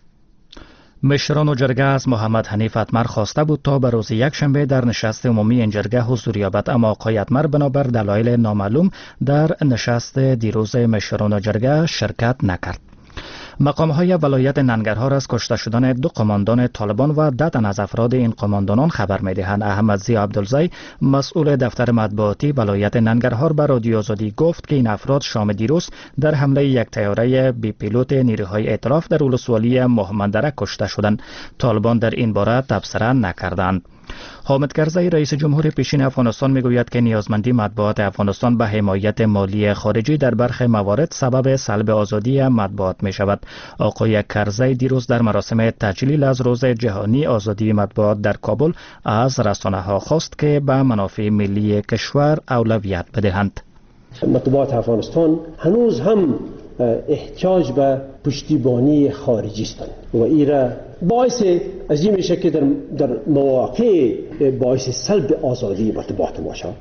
مشران و جرگه از محمد حنیف اتمر خواسته بود تا به روز یکشنبه در نشست عمومی این جرگه حضور یابد اما آقای اتمر بنابر دلایل نامعلوم در نشست دیروز مشران و جرگه شرکت نکرد. مقام‌های ولایت ننگرهار از کشته شدن 2 قماندان طالبان و 10 تن از افراد این قماندانان خبر می‌دهند. احمد ضیا عبدالزی مسئول دفتر مطبوعاتی ولایت ننگرهار به رادیو آزادی گفت که این افراد شام دیروز در حمله یک طیاره بی پیلوت نیروهای ائتلاف در ولسوالی مهمندره کشته شدند. طالبان در این باره تبصره نکردند. حامد کرزی رئیس جمهور پیشین افغانستان میگوید که نیازمندی مطبوعات افغانستان به حمایت مالی خارجی در برخی موارد سبب سلب آزادی مطبوعات می شود. آقای کرزی دیروز در مراسم تجلیل از روز جهانی آزادی مطبوعات در کابل از رسانه‌ها خواست که به منافع ملی کشور اولویت بدهند. مطبوعات افغانستان هنوز هم احتیاج به پشتیبانی خارجی هستند و ایرا باعث از این میشه که در مواقع باعث سلب آزادی مطبوعات ما شود.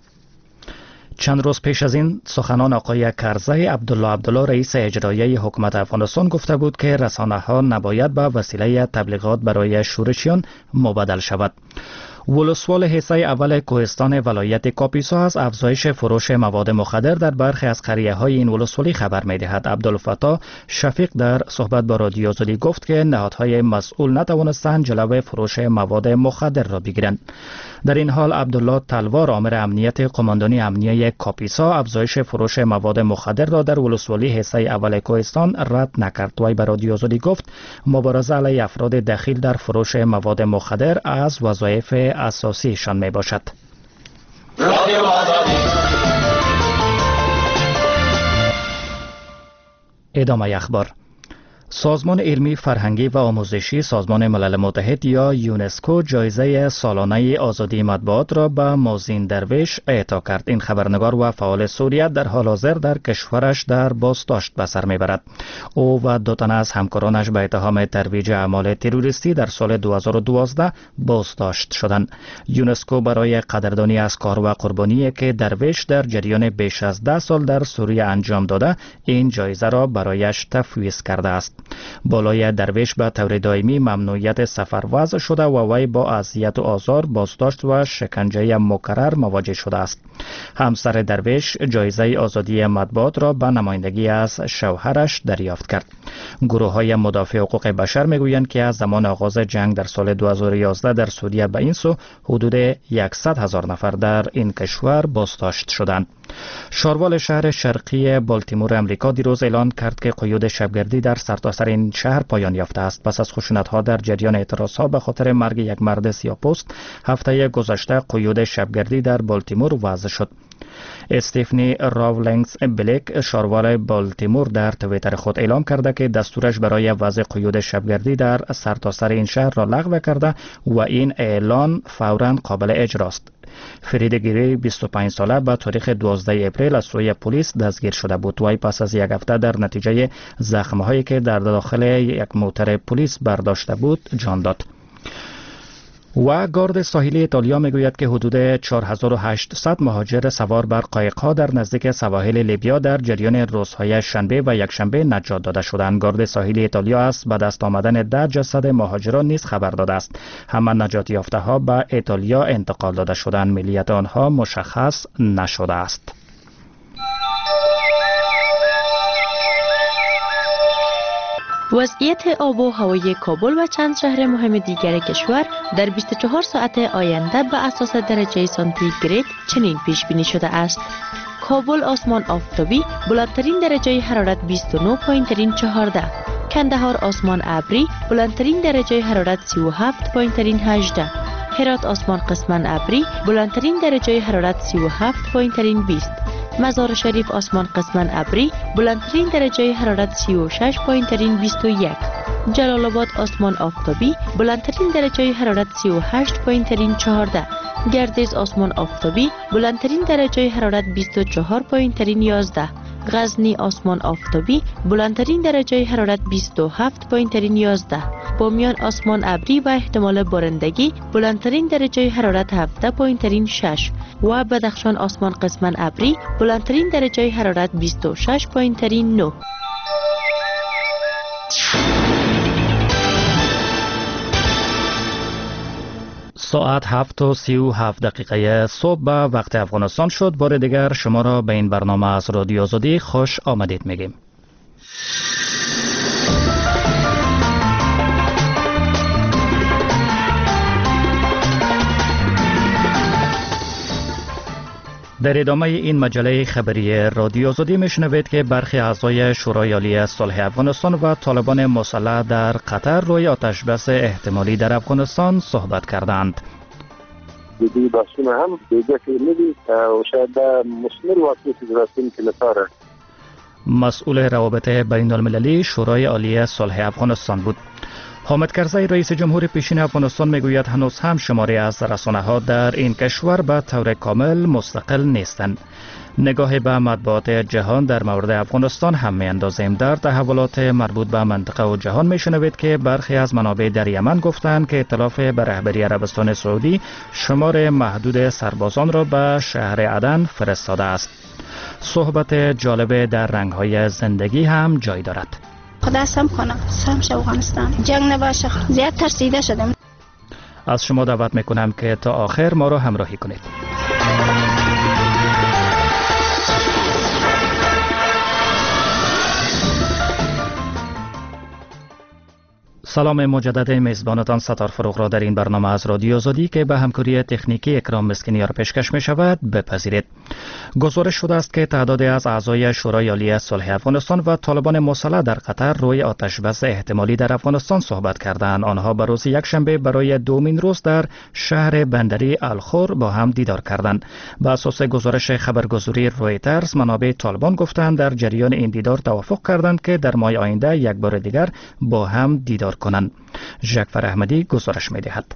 چند روز پیش از این سخنان آقای کرزی عبدالله رئیس اجرایی حکومت افغانستان گفته بود که رسانه‌ها نباید به وسیله تبلیغات برای شورشیان مبادل شود. ولسوال حصه اول کوهستان ولایت کاپیسا از افزایش فروش مواد مخدر در برخی از قریه‌های این ولسوالی خبر می‌دهد. عبدالفتاح شفیق در صحبت با رادیو آزادی گفت که نهادهای مسئول نتوانستند جلو فروش مواد مخدر را بگیرند. در این حال عبدالله تلوار آمر امنیت قماندانی امنیه کاپیسا افزایش فروش مواد مخدر را در ولسوالی حصه اول کوهستان رد نکرد. وی به رادیو آزادی گفت مبارزه علیه افراد دخیل در فروش مواد مخدر از وظایف اساسیشان می باشد. ادامه اخبار. سازمان علمی فرهنگی و آموزشی سازمان ملل متحد یا یونسکو جایزه سالانه آزادی مطبوعات را به مازین درویش اعطا کرد. این خبرنگار و فعال سوریه در حال حاضر در کشورش در بازداشت به سر میبرد. او و دو تن از همکارانش به اتهام ترویج اعمال تروریستی در سال 2012 بازداشت شدند. یونسکو برای قدردانی از کار و قربانی که درویش در جریان بیش از 10 سال در سوریه انجام داده، این جایزه را برایش تفویض کرده است. بالای درویش به طور دائمی ممنوعیت سفر وضع شده و وی با اذیت و آزار، بازداشت و شکنجه مکرر مواجه شده است. همسر درویش جایزه آزادی مطبوعات را به نمایندگی از شوهرش دریافت کرد. گروه‌های مدافع حقوق بشر میگویند که از زمان آغاز جنگ در سال 2011 در سوریه به این سو حدود 100,000 نفر در این کشور بازداشت شدند. شاروال شهر شرقی بالتیمور امریکا دیروز اعلان کرد که قیود شبگردی در سرتاسر این شهر پایان یافته است. پس از خشونت‌ها در جریان اعتراض‌ها به خاطر مرگ یک مرد سیاه‌پوست، هفته گذشته قیود شبگردی در بالتیمور وضع شد. استیفنی راولینگز بلیک، شاروال بالتیمور، در توییتر خود اعلام کرده که دستورش برای وضع قیود شبگردی در سرتاسر این شهر را لغو کرده و این اعلان فوراً قابل اجراست. فرید گیری 25 ساله به تاریخ 12 اپریل از سوی پلیس دستگیر شده بود. وی پس از یک هفته در نتیجه زخم‌هایی که در داخل یک موتر پلیس برداشته بود جان داد. و گارد ساحلی ایتالیا میگوید که حدود 4800 مهاجر سوار بر قایق‌ها در نزدیک سواحل لیبیا در جریان روزهای شنبه و یکشنبه نجات داده شدند. گارد ساحلی ایتالیا از به دست آمدن 10 جسد مهاجران نیز خبر داده است. همه نجات یافته‌ها به ایتالیا انتقال داده شدند. ملیت آنها مشخص نشده است. وضعیت آب و هوای کابل و چند شهر مهم دیگر کشور در 24 ساعت آینده به اساس درجه سانتیگراد چنین پیش بینی شده است: کابل آسمان آفتابی، بلندترین درجه حرارت 29 پایینترین 14. کندهار آسمان ابری، بلندترین درجه حرارت 37 پایینترین 18. هرات آسمان قسماً ابری، بلندترین درجه حرارت 37 پایینترین 20. مزار شریف آسمان قسماً ابری، بلندترین درجه حرارت 36 پایینترین 21. جلال آباد آسمان آفتابی، بلندترین درجه حرارت 38 پایینترین 14. گردیز آسمان آفتابی، بلندترین درجه حرارت 24 پایینترین 11. غزنی آسمان آفتابی، بلندترین درجه حرارت 27 پایینترین 11. بامیان آسمان ابری و احتمال بارندگی، بلندترین درجه حرارت 17 پایینترین 6. و بدخشان آسمان قسماً ابری، بلندترین درجه حرارت 26 پایینترین 9. ساعت 7:37 صبح به وقت افغانستان شد. بار دیگر شما را به این برنامه از رادیو آزادی خوش آمدید میگیم. در ادامه این مجله خبری رادیو آزادی میشنوید که برخی اعضای شورای عالی صلح افغانستان و طالبان مسلح در قطر روی آتشبس احتمالی در افغانستان صحبت کردند. دیگه بحثونه هم دیگه که ندی و شاید مسمر واقعی که درستیم که نتاره. مسئول روابط بین المللی شورای عالی صلح افغانستان بود. حامد کرزی رئیس جمهور پیشین افغانستان میگوید هنوز هم شماری از رسانه‌ها در این کشور به طور کامل مستقل نیستند. نگاه به مطبوعات جهان در مورد افغانستان هم میاندازیم. در تحولات مربوط به منطقه و جهان میشنوید که برخی از منابع در یمن گفتند که ائتلاف به رهبری عربستان سعودی شمار محدود سربازان را به شهر عدن فرستاده است. صحبت جالب در رنگ‌های زندگی هم جای دارد. خدا سم کنه، سم شه افغانستان، جنگ نباشه. زیاد ترسیده شدم. از شما دعوت میکنم که تا آخر ما را همراهی کنید. سلام مجدد میزبانتان ستار فروغ را در این برنامه از رادیو آزادی که به همکاری تکنیکی اکرام مسکینیار پیشکش می شود بپذیرید. گزارش شده است که تعدادی از اعضای شورای عالی صلح افغانستان و طالبان مسلح در قطر روی آتشبس احتمالی در افغانستان صحبت کردند. آنها به روز یکشنبه برای دومین روز در شهر بندری الخور با هم دیدار کردند. به اساس گزارش خبرگزاری رویترز، منابع طالبان گفتند در جریان این دیدار توافق کردند که در ماه آینده یک بار دیگر با هم دیدار کنند. ژکفر احمدی گزارش می‌دهد.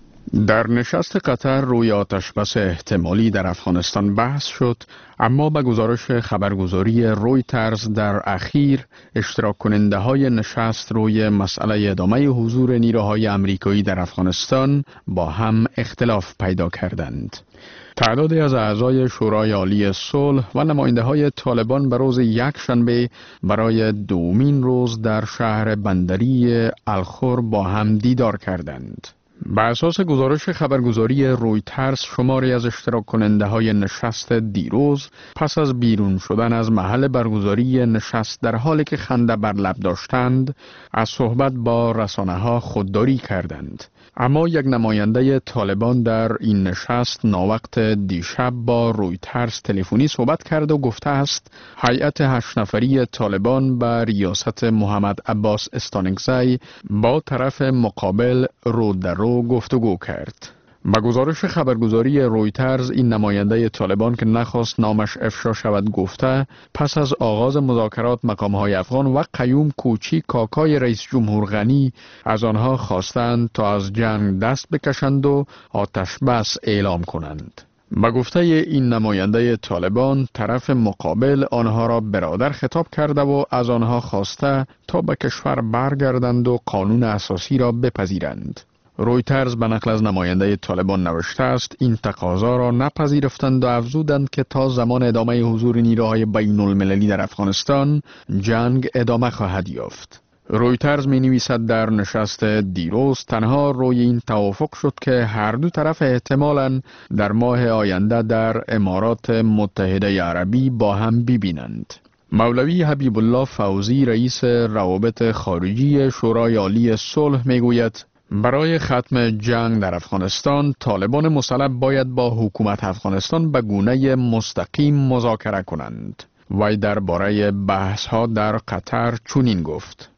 در نشست قطر روی آتشبس احتمالی در افغانستان بحث شد، اما به گزارش خبرگزاری رویترز در اخیر اشتراک کننده های نشست روی مسئله ادامه حضور نیروهای آمریکایی در افغانستان با هم اختلاف پیدا کردند. تعدادی از اعضای شورای عالی صلح و نماینده های طالبان به روز یکشنبه برای دومین روز در شهر بندری الخور با هم دیدار کردند. بر اساس گزارش خبرگزاری رویترز، شماری از اشتراک کننده های نشست دیروز پس از بیرون شدن از محل برگزاری نشست در حالی که خنده بر لب داشتند، از صحبت با رسانه ها خودداری کردند. اما یک نماینده طالبان در این نشست ناوقت دیشب با رویترز تلفنی صحبت کرد و گفته است هیئت 8 نفری طالبان به ریاست محمد عباس استانکزی با طرف مقابل رو در رو گفتگو کرد. با گزارش خبرگزاری رویترز، این نماینده طالبان که نخواست نامش افشا شود گفته پس از آغاز مذاکرات مقام‌های افغان و قیوم کوچی کاکای رئیس جمهور غنی از آنها خواستند تا از جنگ دست بکشند و آتش بس اعلام کنند. با گفته این نماینده طالبان، طرف مقابل آنها را برادر خطاب کرده و از آنها خواسته تا به کشور برگردند و قانون اساسی را بپذیرند. رویترز به نقل از نماینده طالبان نوشته است این تقاضا را نپذیرفتند و افزودند که تا زمان ادامه حضور نیروهای بین المللی در افغانستان جنگ ادامه خواهد یافت. رویترز می نویسد در نشست دیروز تنها روی این توافق شد که هر دو طرف احتمالاً در ماه آینده در امارات متحده عربی با هم ببینند. مولوی حبیب الله فوزی، رئیس روابط خارجی شورای عالی صلح، می گوید برای ختم جنگ در افغانستان، طالبان مسلح باید با حکومت افغانستان به گونه مستقیم مذاکره کنند. وی درباره بحث‌ها در قطر چنین گفت: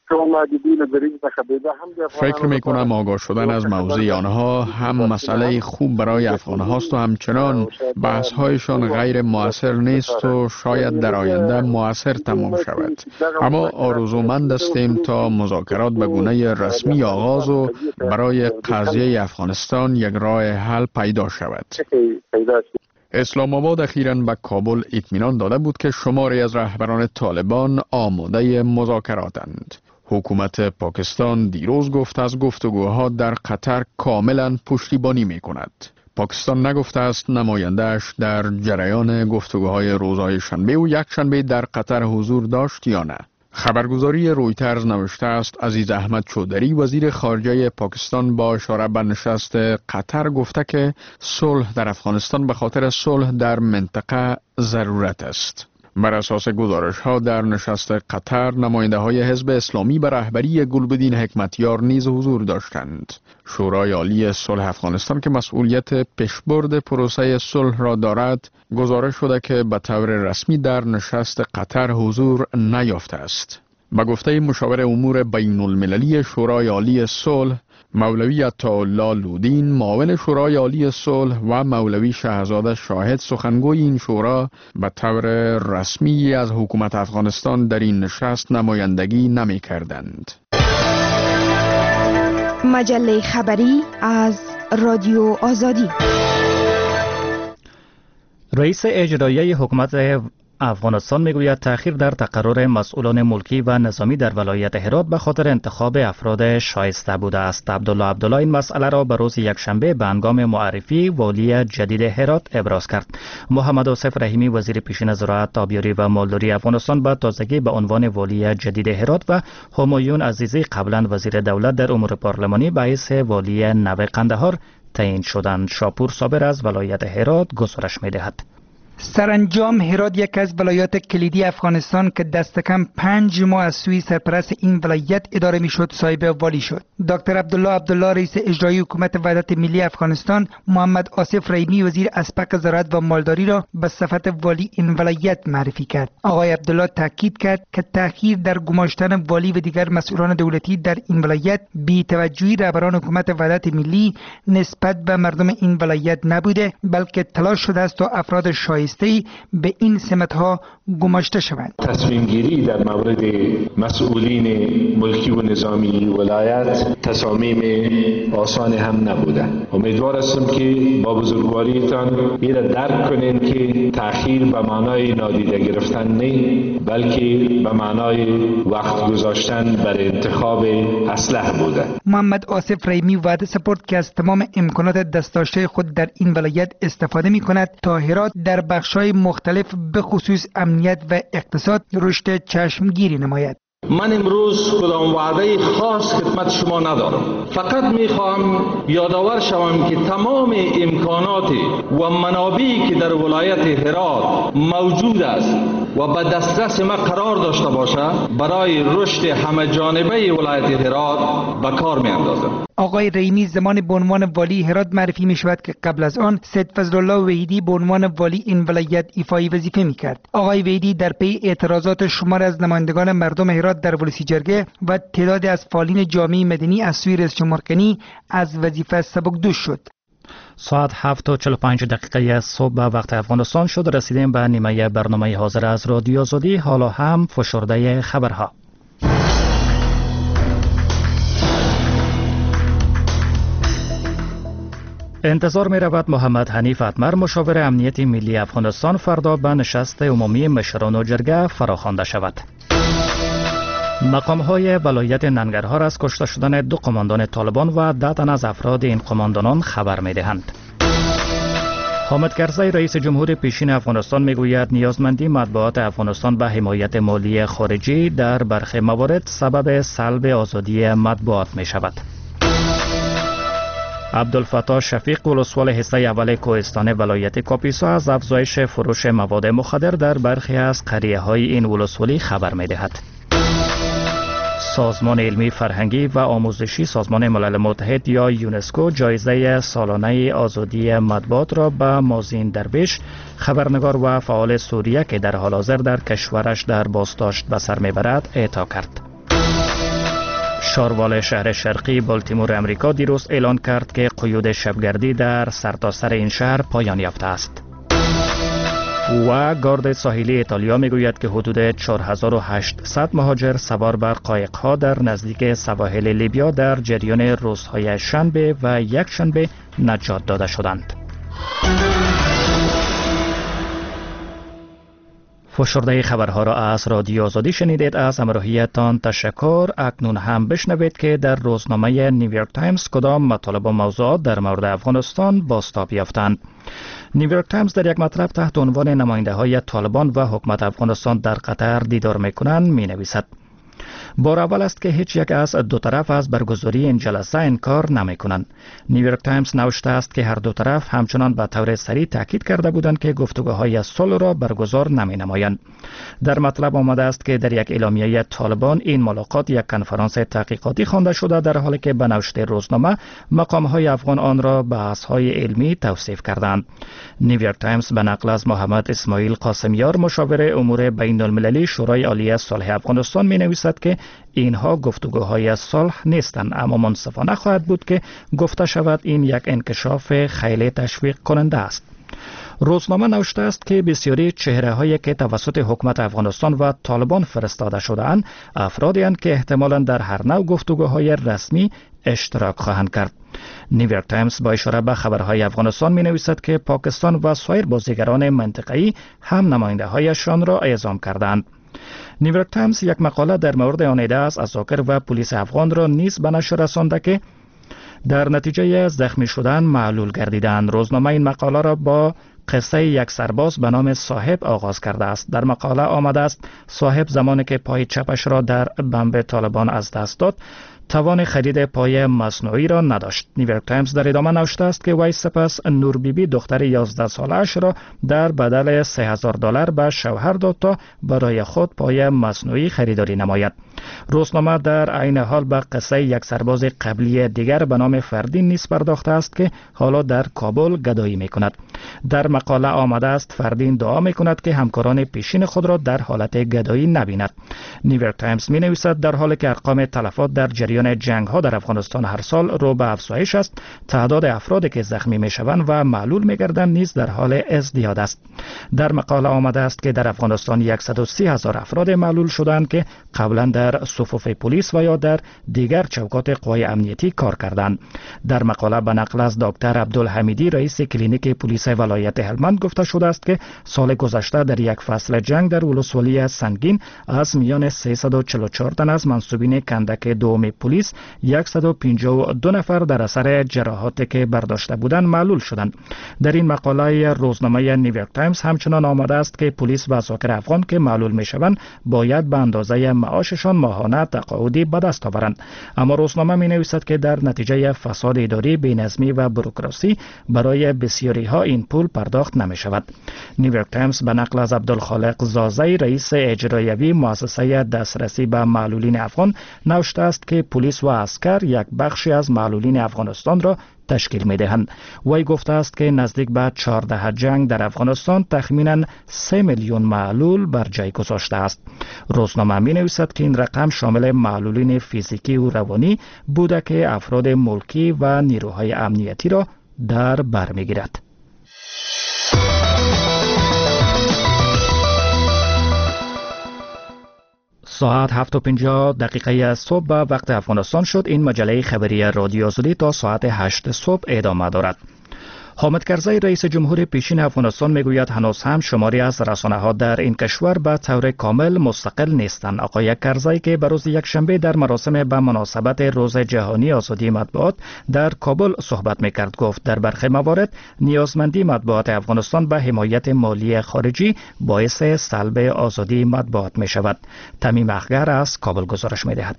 فکر می‌کنم آگاه شدن از موضوع آنها هم مسئله خوب برای افغان هاست و همچنان بحث‌هایشان غیر مؤثر نیست و شاید در آینده مؤثر تمام شود. اما آرزومند هستیم تا مذاکرات به گونه رسمی آغاز و برای قضیه افغانستان یک راه حل پیدا شود. اسلام آباد اخیراً به کابل اطمینان داده بود که شماری از رهبران طالبان آماده مذاکراتند. حکومت پاکستان دیروز گفت از گفتگوها در قطر کاملاً پشتیبانی می کند. پاکستان نگفته است نماینده‌اش در جریان گفتگوهای روزهای شنبه و یکشنبه در قطر حضور داشت یا نه. خبرگزاری رویترز نوشته است عزیز احمد چودری، وزیر خارجه پاکستان، با اشاره به نشست قطر گفته که صلح در افغانستان به خاطر صلح در منطقه ضرورت است. بر اساس گزارش ها در نشست قطر، نماینده های حزب اسلامی به رهبری گلبدین حکمتیار نیز حضور داشتند. شورای عالی صلح افغانستان که مسئولیت پیشبرد پروسه صلح را دارد، گزارش شده که به طور رسمی در نشست قطر حضور نیافته است. به گفته مشاور امور بین المللی شورای عالی صلح، مولوی عطاالله لودین، معاون شورای عالی صلح، و مولوی شهزاده شاهد، سخنگوی این شورا، به طور رسمی از حکومت افغانستان در این نشست نمایندگی نمی کردند. مجله خبری از رادیو آزادی. رئیس اجرایی حکومت افغانستان میگوید تأخیر در تقرر مسئولان ملکی و نظامی در ولایت هرات به خاطر انتخاب افراد شایسته بوده است. عبدالله این مسئله را به روز یکشنبه به هنگام معرفی والی جدید هرات ابراز کرد. محمد آصف رحیمی، وزیر پیشین زراعت، آبیاری و مالداری افغانستان، با تازگی به عنوان والی جدید هرات و همایون عزیزی، قبلا وزیر دولت در امور پارلمانی، به حیث والی نو قندهار تعیین شدند. شاپور صابر از ولایت هرات گزارش می‌دهد. سرانجام هرات یک از ولایات کلیدی افغانستان که دست کم 5 ماه از سوی سرپرست این ولایت اداره میشد صاحب والی شد. دکتر عبدالله رئیس اجرایی حکومت وحدت ملی افغانستان محمد آصف رحیمی وزیر اسبق زراعت و مالداری را به صفت والی این ولایت معرفی کرد. آقای عبدالله تاکید کرد که تأخیر در گماشتن والی و دیگر مسئولان دولتی در این ولایت بی‌توجهی رهبران حکومت وحدت ملی نسبت به مردم این ولایت نبوده، بلکه تلاش شده است تا افراد شایسته به این سمت‌ها گماشته شوند. تصمیم گیری در مورد مسئولین ملکی و نظامی ولایت تصامیم آسان هم نبوده. امیدوار هستم که با بزرگواریتان این را درک کنین که تأخیر به معنای نادیده گرفتن نه، بلکه به معنای وقت گذاشتن بر انتخاب اصلح بوده. محمد آصف رحیمی وعده سپرد که از تمام امکانات دستداشته خود در این ولایت استفاده می‌کند تا هرات در بخش‌های مختلف به خصوص امنیت و اقتصاد رشد چشمگیری نماید. من امروز کدام وعده خاص خدمت شما ندارم، فقط میخواهم یادآور شوم که تمام امکانات و منابعی که در ولایت هرات موجود است و به دسترس ما قرار داشته باشه برای رشد همه جانبه ولایت هرات به کار میاندازم. آقای رحیمی زمان به عنوان والی هرات معرفی می شود که قبل از آن سید فضل الله وحیدی به عنوان والی این ولایت ایفای وظیفه می کرد. آقای وحیدی در پی اعتراضات شمار از نمایندگان مردم هرات در ولسی جرگه و تعدادی از فعالین جامعه مدنی از سوی رئیس جمهور کنی از وظیفه سبکدوش شد. ساعت 7:45 صبح به وقت افغانستان شد. رسیدیم به نیمه برنامه حاضر از رادیو آزادی. حالا هم فشرده خبرها. انتظار می رود محمد حنیف اتمر مشاور امنیت ملی افغانستان فردا به نشست عمومی مشران جرگه فراخوانده شود. مقام‌های ولایت ننگرهار از کشته شدن 2 قماندان طالبان و 10 تن از افراد این قماندانان خبر می‌دهند. حامد کرزی رئیس جمهور پیشین افغانستان میگوید نیازمندی مطبوعات افغانستان به حمایت مالی خارجی در برخی موارد سبب سلب آزادی مطبوعات می شود. عبدالفتاح شفیق ولسوال حصه اول کوهستان ولایت کاپیسا از افزایش فروش مواد مخدر در برخی از قریه‌های این ولسوالی خبر می‌دهد. سازمان علمی فرهنگی و آموزشی سازمان ملل متحد یا یونسکو جایزه سالانه آزادی مطبوعات را به مازین درویش خبرنگار و فعال سوریه که در حال حاضر در کشورش در بازداشت به سر میبرد اعطا کرد. شاروال شهر شرقی بالتیمور امریکا دیروز اعلان کرد که قیود شبگردی در سرتاسر این شهر پایان یافته است. و گارد ساحلی ایتالیا میگوید که حدود 4800 مهاجر سوار بر قایق‌ها در نزدیک سواحل لیبیا در جریان روزهای شنبه و یک شنبه نجات داده شدند. فشرده خبرها را از رادیو آزادی شنیدید. از همراهیتان تشکر. اکنون هم بشنوید که در روزنامه نیویورک تایمز کدام مطالب و موضوعات در مورد افغانستان بازتاب یافتند. نیویورک تایمز در یک مطلب تحت عنوان نماینده‌های طالبان و حکومت افغانستان در قطر دیدار می‌کنند می‌نویسد: بار اول است که هیچ یک از دو طرف از برگزاری این جلسه انکار نمی‌کنند. نیویورک تایمز نوشته است که هر دو طرف همچنان به طور سریع تاکید کرده بودند که گفتگوهای صلح را برگزار نمی‌نمایند. در مطلب آمده است که در یک اعلامیه طالبان این ملاقات یک کنفرانس تحقیقاتی خوانده شده، در حالی که به نوشته روزنامه مقام‌های افغان آن را بحث‌های علمی توصیف کردند. نیویورک تایمز به نقل از محمد اسماعیل قاسمیار مشاور امور بین‌المللی شورای عالی صلح افغانستان می‌نویسد که اینها گفتگوهای صلح نیستند، اما منصفانه خواهد بود که گفته شود این یک انکشاف خیلی تشویق کننده است. روزنامه نوشته است که بسیاری چهره‌هایی که توسط حکومت افغانستان و طالبان فرستاده شده‌اند افرادی اند که احتمالاً در هر نوع گفتگوهای رسمی اشتراک خواهند کرد. نیویورک تایمز با اشاره به خبرهای افغانستان می‌نویسد که پاکستان و سایر بازیگران منطقه‌ای هم نماینده‌هایشان را اعزام کردند. نیویورک تایمز یک مقاله در مورد آن عده از عساکر و پلیس افغان را نیز به نشر رسانده که در نتیجه زخمی شدن معلول گردیدند. روزنامه این مقاله را با قصه یک سرباز به نام صاحب آغاز کرده است. در مقاله آمده است صاحب زمانی که پای چپش را در بمب طالبان از دست داد توان خرید پای مصنوعی را نداشت. نیویورک تایمز در ادامه نوشته است که وی سپس نور بیبی دختر 11 سالش را در بدل $3000 به شوهر داد تا برای خود پای مصنوعی خریداری نماید. روزنامه در عین حال به قصه یک سرباز قبلی دیگر به نام فردین نیز پرداخته است که حالا در کابل گدایی می‌کند. در مقاله آمده است فردین دعا می‌کند که همکاران پیشین خود را در حالت گدایی نبیند. نیویورک تایمز می‌نویسد در حالی که ارقام تلفات در جریان جنگ‌ها در افغانستان هر سال رو به افزایش است، تعداد افرادی که زخمی می‌شوند و معلول می‌گردند نیز در حال ازدیاد است. در مقاله آمده است که در افغانستان 130,000 افراد معلول شدند که قبلا در صفوف پلیس و یا در دیگر چوکات قوای امنیتی کار کردند. در مقاله به نقل از دکتر عبدالحمیدی رئیس کلینیک پلیس ولایت هلمند گفته شده است که سال گذشته در یک فصل جنگ در ولسوالی سنگین از میان 344 تن از منصوبین کندک دوم پلیس 152 نفر در اثر جراحاتی که برداشته بودند معلول شدند. در این مقاله روزنامه نیویورک تایمز همچنان آمده است که پلیس و عساکر افغان که معلول میشوند باید به اندازه معاششان ماهانه تقاعدی به دست آورند. اما روزنامه می نویسد که در نتیجه فساد اداری، بی‌نظمی و بوروکراسی برای بسیاری ها این پول پرداخت نمی شود. نیویورک تایمز به نقل از عبدالخالق زازی رئیس اجرایوی مؤسسه دسترسی به معلولین افغان نوشته است که پلیس و عسکر یک بخشی از معلولین افغانستان را تشکیل می دهند. وی گفته است که نزدیک به 14 جنگ در افغانستان تخمیناً 3 میلیون معلول بر جای گذاشته است. روزنامه می نویسد که این رقم شامل معلولین فیزیکی و روانی بوده که افراد ملکی و نیروهای امنیتی را در بر می گیرد. ساعت 7:50 صبح به وقت افغانستان شد. این مجله خبری رادیو آزادی تا ساعت 8 صبح ادامه دارد. حامد کرزی رئیس جمهور پیشین افغانستان میگوید هنوز هم شماری از رسانه‌ها در این کشور به طور کامل مستقل نیستند. آقای کرزی که به روز یکشنبه در مراسم به مناسبت روز جهانی آزادی مطبوعات در کابل صحبت میکرد گفت در برخی موارد نیازمندی مطبوعات افغانستان به حمایت مالی خارجی باعث سلب آزادی مطبوعات می شود. تمیم اخگر از کابل گزارش میدهد.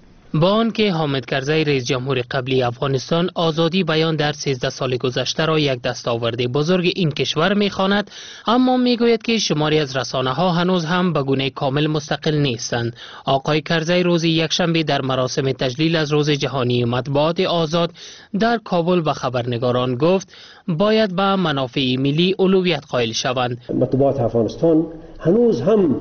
با آنکه حامد کرزی رئیس جمهور قبلی افغانستان آزادی بیان در 13 سال گذشته را یک دستاورد بزرگ این کشور می‌خواند، اما میگوید که شماری از رسانه‌ها هنوز هم به گونه کامل مستقل نیستند. آقای کرزی روز یکشنبه در مراسم تجلیل از روز جهانی مطبوعات آزاد در کابل به خبرنگاران گفت باید به منافع ملی اولویت قائل شوند. مطبوعات افغانستان هنوز هم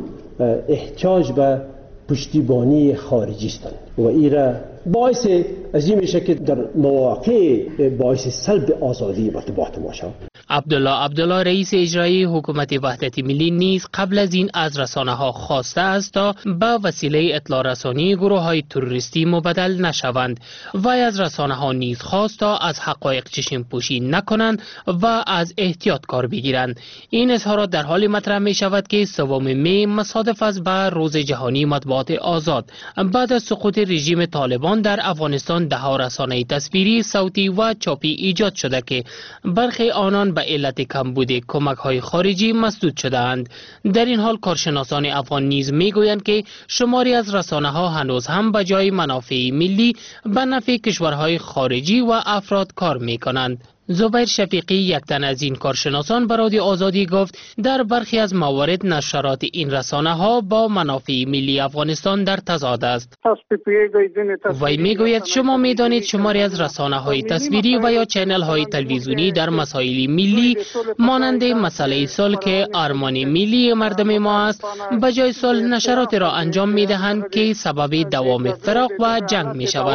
احتیاج به پشتیبانی خارجی هستند و ایرا باعث از این میشه که در مواقع باعث سلب آزادی مطبوعات ما شود. عبدالله رئیس اجرایی حکومت وحدت ملی نیز قبل از این از رسانه‌ها خواسته است تا به وسیله اطلاع رسانی گروه‌های تروریستی مبدل نشوند و از رسانه‌ها نیز خواست تا از حقایق چشم پوشی نکنند و از احتیاط کار بگیرند. این اظهارات در حال مطرح می شود که 3 می مصادف است به روز جهانی مطبوعات آزاد. بعد از سقوط رژیم طالبان در افغانستان ده‌ها رسانه تصویری، صوتی و چاپی ایجاد شده که برخی آنان به علت کمبود کمک‌های خارجی مسدود شده‌اند. در این حال کارشناسان افغان نیز می‌گویند که شماری از رسانه‌ها هنوز هم به جای منافع ملی به نفع کشورهای خارجی و افراد کار می‌کنند. زبیر شفیقی یک تن از این کارشناسان به رادیو آزادی گفت در برخی از موارد نشرات این رسانه‌ها با منافع ملی افغانستان در تضاد است. وی میگوید شما میدانید شماری از رسانه‌های تصویری و یا چینل‌های تلویزیونی در مسائل ملی مانند مسئله صلح که ارمان ملی مردم ما است به جای صلح نشرات را انجام میدهند که سبب دوام فراق و جنگ میشود.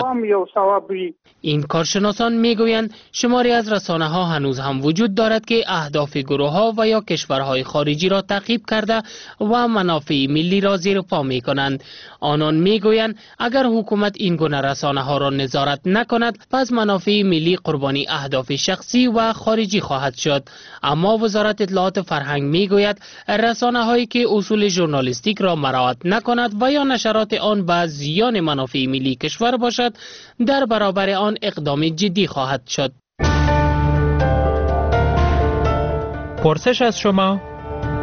این کارشناسان میگویند شماری از رسانه‌ها هنوز هم وجود دارد که اهداف گروه‌ها و یا کشورهای خارجی را تعقیب کرده و منافع ملی را زیر پا می‌کنند. آنان میگویند اگر حکومت این گونه رسانه‌ها را نظارت نکند پس منافع ملی قربانی اهداف شخصی و خارجی خواهد شد. اما وزارت اطلاعات فرهنگ میگوید رسانه‌هایی که اصول ژورنالیستیک را مراعات نکند و یا نشرات آن به زیان منافع ملی کشور باشد در برابر آن اقدام جدی خواهد شد. پرسش از شما،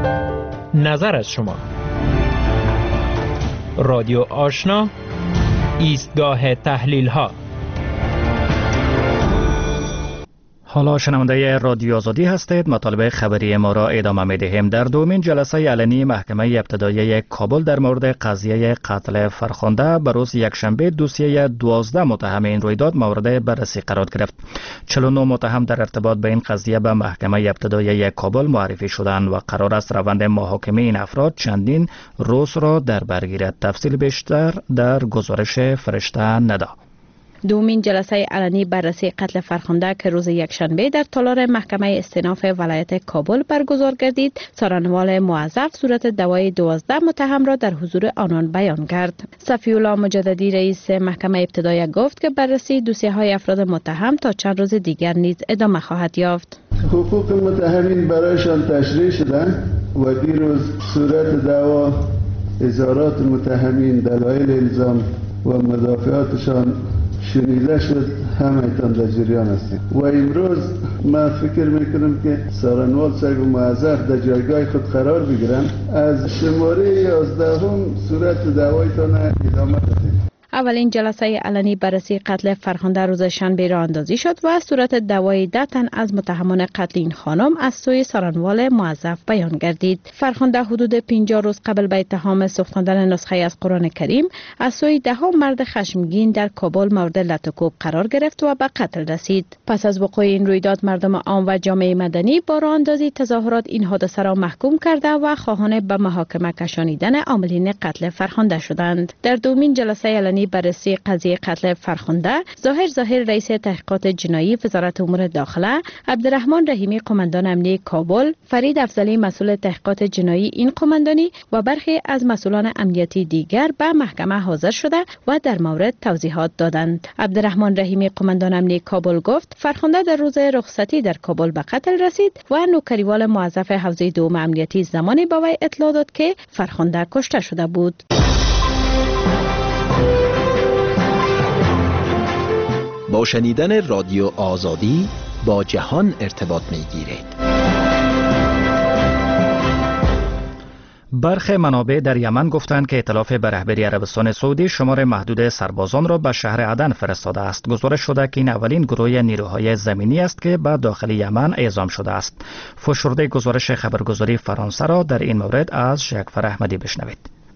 نظر از شما. رادیو آشنا ایستگاه تحلیل ها. حالا شنونده رادیو آزادی هستید. مطالب خبری ما را ادامه می‌دهیم. در دومین جلسه علنی محکمه ابتدایی کابل در مورد قضیه قتل فرخنده به روز یکشنبه دوسیه 12 متهم این رویداد مورد بررسی قرار گرفت. 49 متهم در ارتباط به این قضیه به محکمه ابتدایی کابل معرفی شدند و قرار است روند محاکمه این افراد چندین روز را در بر گیرد. تفصیل بیشتر در گزارش فرشته ندا. دومین جلسه علنی بررسی قتل فرخنده که روز یکشنبه در تالار محکمه استئناف ولایت کابل برگزار گردید، سارنوال موظف صورت دوای 12 متهم را در حضور آنان بیان کرد. صفی الله مجددی رئیس محکمه ابتدایی گفت که بررسی دوسیه های افراد متهم تا چند روز دیگر نیز ادامه خواهد یافت. حقوق متهمین برایشان تشریح شده و دیروز صورت دعوا، اظهارات متهمین، دلایل الزام و مدافعاتشان شنیده شد. همه‌تان در جریان هستیم و امروز ما فکر میکنم که سارنوال صاحب موظف در جایگاه خود قرار بگیرن، از شماره 11 صورت دعوایتان ادامه بدید. اولین جلسه علنی بررسی قتل فرخنده روز شنبه راه اندازی شد و صورت دعوای 10 تن از متهمان قتل این خانم از سوی سارنوال موظف بیان گردید. فرخنده حدود 50 روز قبل به اتهام سوختاندن نسخه از قرآن کریم از سوی 10 مرد خشمگین در کابل مورد لطوکوب قرار گرفت و به قتل رسید. پس از وقوع این رویداد مردم عام و جامعه مدنی با راه اندازی تظاهرات این حادثه را محکوم کرده و خواهان به محاکمه کشانیدن عاملین قتل فرخنده شدند. در دومین جلسه علنی بررسی قضیه قتل فرخنده، ظاهر رئیس تحقیقات جنایی وزارت امور داخله، عبدالرحمن رحیمی قماندان امنیه کابل، فرید افضلی مسئول تحقیقات جنایی این قماندانی و برخی از مسئولان امنیتی دیگر به محکمه حاضر شده و در مورد توضیحات دادند. عبدالرحمن رحیمی قماندان امنیه کابل گفت فرخنده در روز رخصتی در کابل به قتل رسید و نوکریوال موظف حوزه دوم امنیتی زمانی به وی اطلاع داد که فرخنده کشته شده بود. با شنیدن رادیو آزادی با جهان ارتباط می گیرید. برخی منابع در یمن گفتند که ائتلاف به رهبری عربستان سعودی شمار محدود سربازان را به شهر عدن فرستاده است. گزارش شده که این اولین گروه نیروهای زمینی است که به داخل یمن اعزام شده است. فشرده گزارش خبرگزاری فرانسه را در این مورد از شکفر احمدی بشنوید.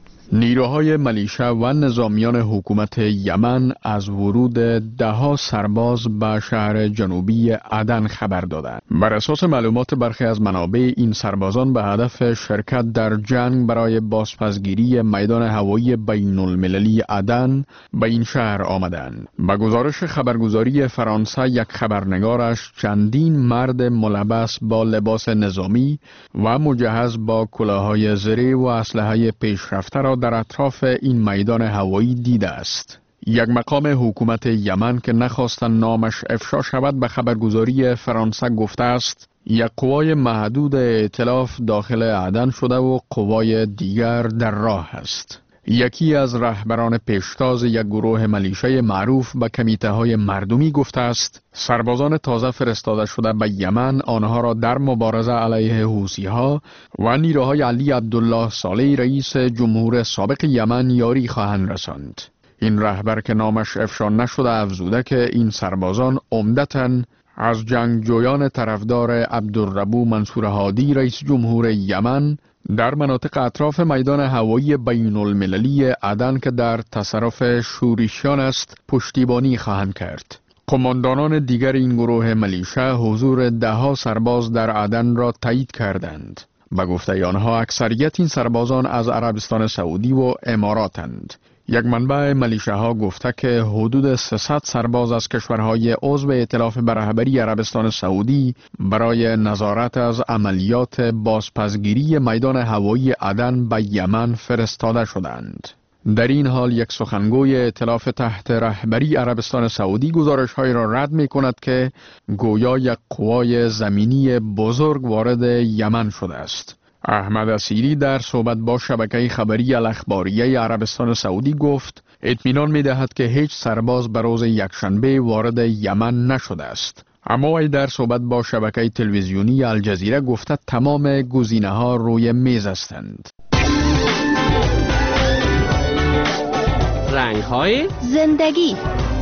نیروهای ملیشه و نظامیان حکومت یمن از ورود 10 سرباز به شهر جنوبی عدن خبر دادند. بر اساس معلومات برخی از منابع، این سربازان به هدف شرکت در جنگ برای بازپسگیری میدان هوایی بین المللی عدن به این شهر آمدند. به گزارش خبرگزاری فرانسه، یک خبرنگارش چندین مرد ملبس با لباس نظامی و مجهز با کلاههای زره و اسلحه پیشرفته را در اطراف این میدان هوایی دیده است. یک مقام حکومت یمن که نخواستند نامش افشا شود به خبرگزاری فرانسه گفته است یک قوای محدود ائتلاف داخل عدن شده و قوای دیگر در راه است. یکی از رهبران پیشتاز یک گروه ملیشه معروف به کمیته های مردمی گفته است سربازان تازه فرستاده شده به یمن آنها را در مبارزه علیه حوثی ها و نیروهای علی عبدالله صالح رئیس جمهور سابق یمن یاری خواهند رساند. این رهبر که نامش افشا نشده افزوده که این سربازان عمدتاً از جنگجویان طرفدار عبدالربو منصور هادی رئیس جمهور یمن در مناطق اطراف میدان هوایی بین المللی عدن که در تصرف شورشیان است پشتیبانی خواهند کرد. قماندانان دیگر این گروه ملیشه حضور 10 سرباز در عدن را تایید کردند. به گفته آنها اکثریت این سربازان از عربستان سعودی و اماراتند. یک منبع ملیشه ها گفته که حدود 300 سرباز از کشورهای عضو ائتلاف به رهبری عربستان سعودی برای نظارت از عملیات بازپسگیری میدان هوایی عدن به یمن فرستاده شدند. در این حال یک سخنگوی ائتلاف تحت رهبری عربستان سعودی گزارش‌های را رد می‌کند که گویا یک قوای زمینی بزرگ وارد یمن شده است. احمد اسیری در صحبت با شبکه خبری الاخباریه عربستان سعودی گفت اطمینان می‌دهد که هیچ سرباز به روز یکشنبه وارد یمن نشده است. اما وی در صحبت با شبکه تلویزیونی الجزیره گفته تمام گزینه‌ها روی میز هستند. رنگ‌های زندگی.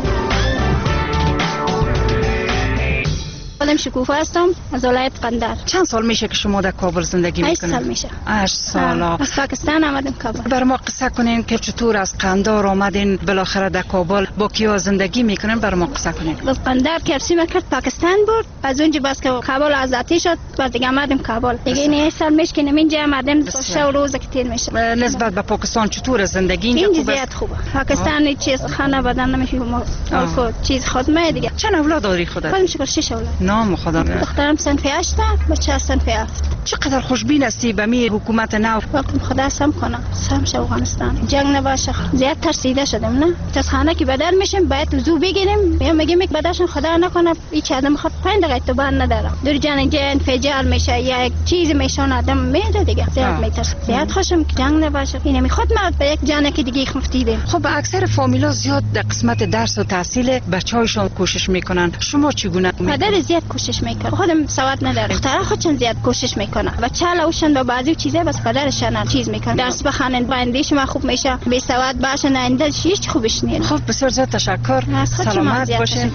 خودم شکوفا هستم از ولایت قندهار. چند سال میشه که شما در کابل زندگی میکنید؟ 8 سال میشه. 8 سال. از پاکستان آمدم کابل. بر ما قصه کنین که چطور از قندهار آمدین بالاخره در کابل، با کیا زندگی میکنین؟ بر ما قصه کنین. از قندهار کرسی کرد پاکستان بود، از اونجا بس که کابل آزادی شد بعد دیگه آمدم کابل. دیگه این 8 سال میشه که اینجا آمدم، شب روز که تیر میشه. نسبت به پاکستان چطور زندگی اینجا زیاد خوبه. پاکستان چیز خانه بدن نمیشه، چیز خدمه دیگه. چند اولاد داری خودت؟ خودم شکر 6 اولاد. نام خدا. دخترم صنف 8 بچه صنف 7. چقدر خوشبین هستی به می حکومت نو؟ خدا سم کنه، سم شه افغانستان جنگ نباشه. زیاد ترسیده شدم نه از خانه که بدر میشیم باید وضو بگیریم یا میگیم یک بدرشون خدا نکنه هیچ آدم خود 5 دقیقه تو بند نداره دور جان انفجار میشه یا یک چیز میشون آدم میره دیگه. زیاد میترسم، زیاد خوشم که جنگ نباشه. این خود ما به یک جان که دیگه مفتیده. خب اکثر فامیلا زیاد در قسمت درس و تحصیل بچه‌هاشون کوشش میکنن، شما چگونه؟ پدر زیاد کوشش میکنه، خودم سواد نداره، دخترها خودشون زیاد کوشش میکنه و چالوشون با بعضی چیزا بس پدرشون چیز میکنه. درس بخونن بندیش ما خوب میشه، بی سواد باشن آینده هیچ خوبش نیست. خب بسیار زیاد تشکر، سلامت باشین.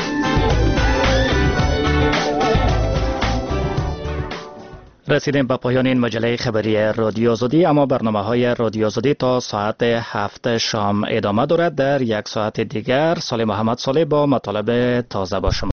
رسیدیم به پایان این مجله خبری رادیو آزادی، اما برنامه‌های رادیو آزادی تا ساعت 7 شام ادامه دارد. در یک ساعت دیگر صالح محمد صالح با مطالب تازه با شما.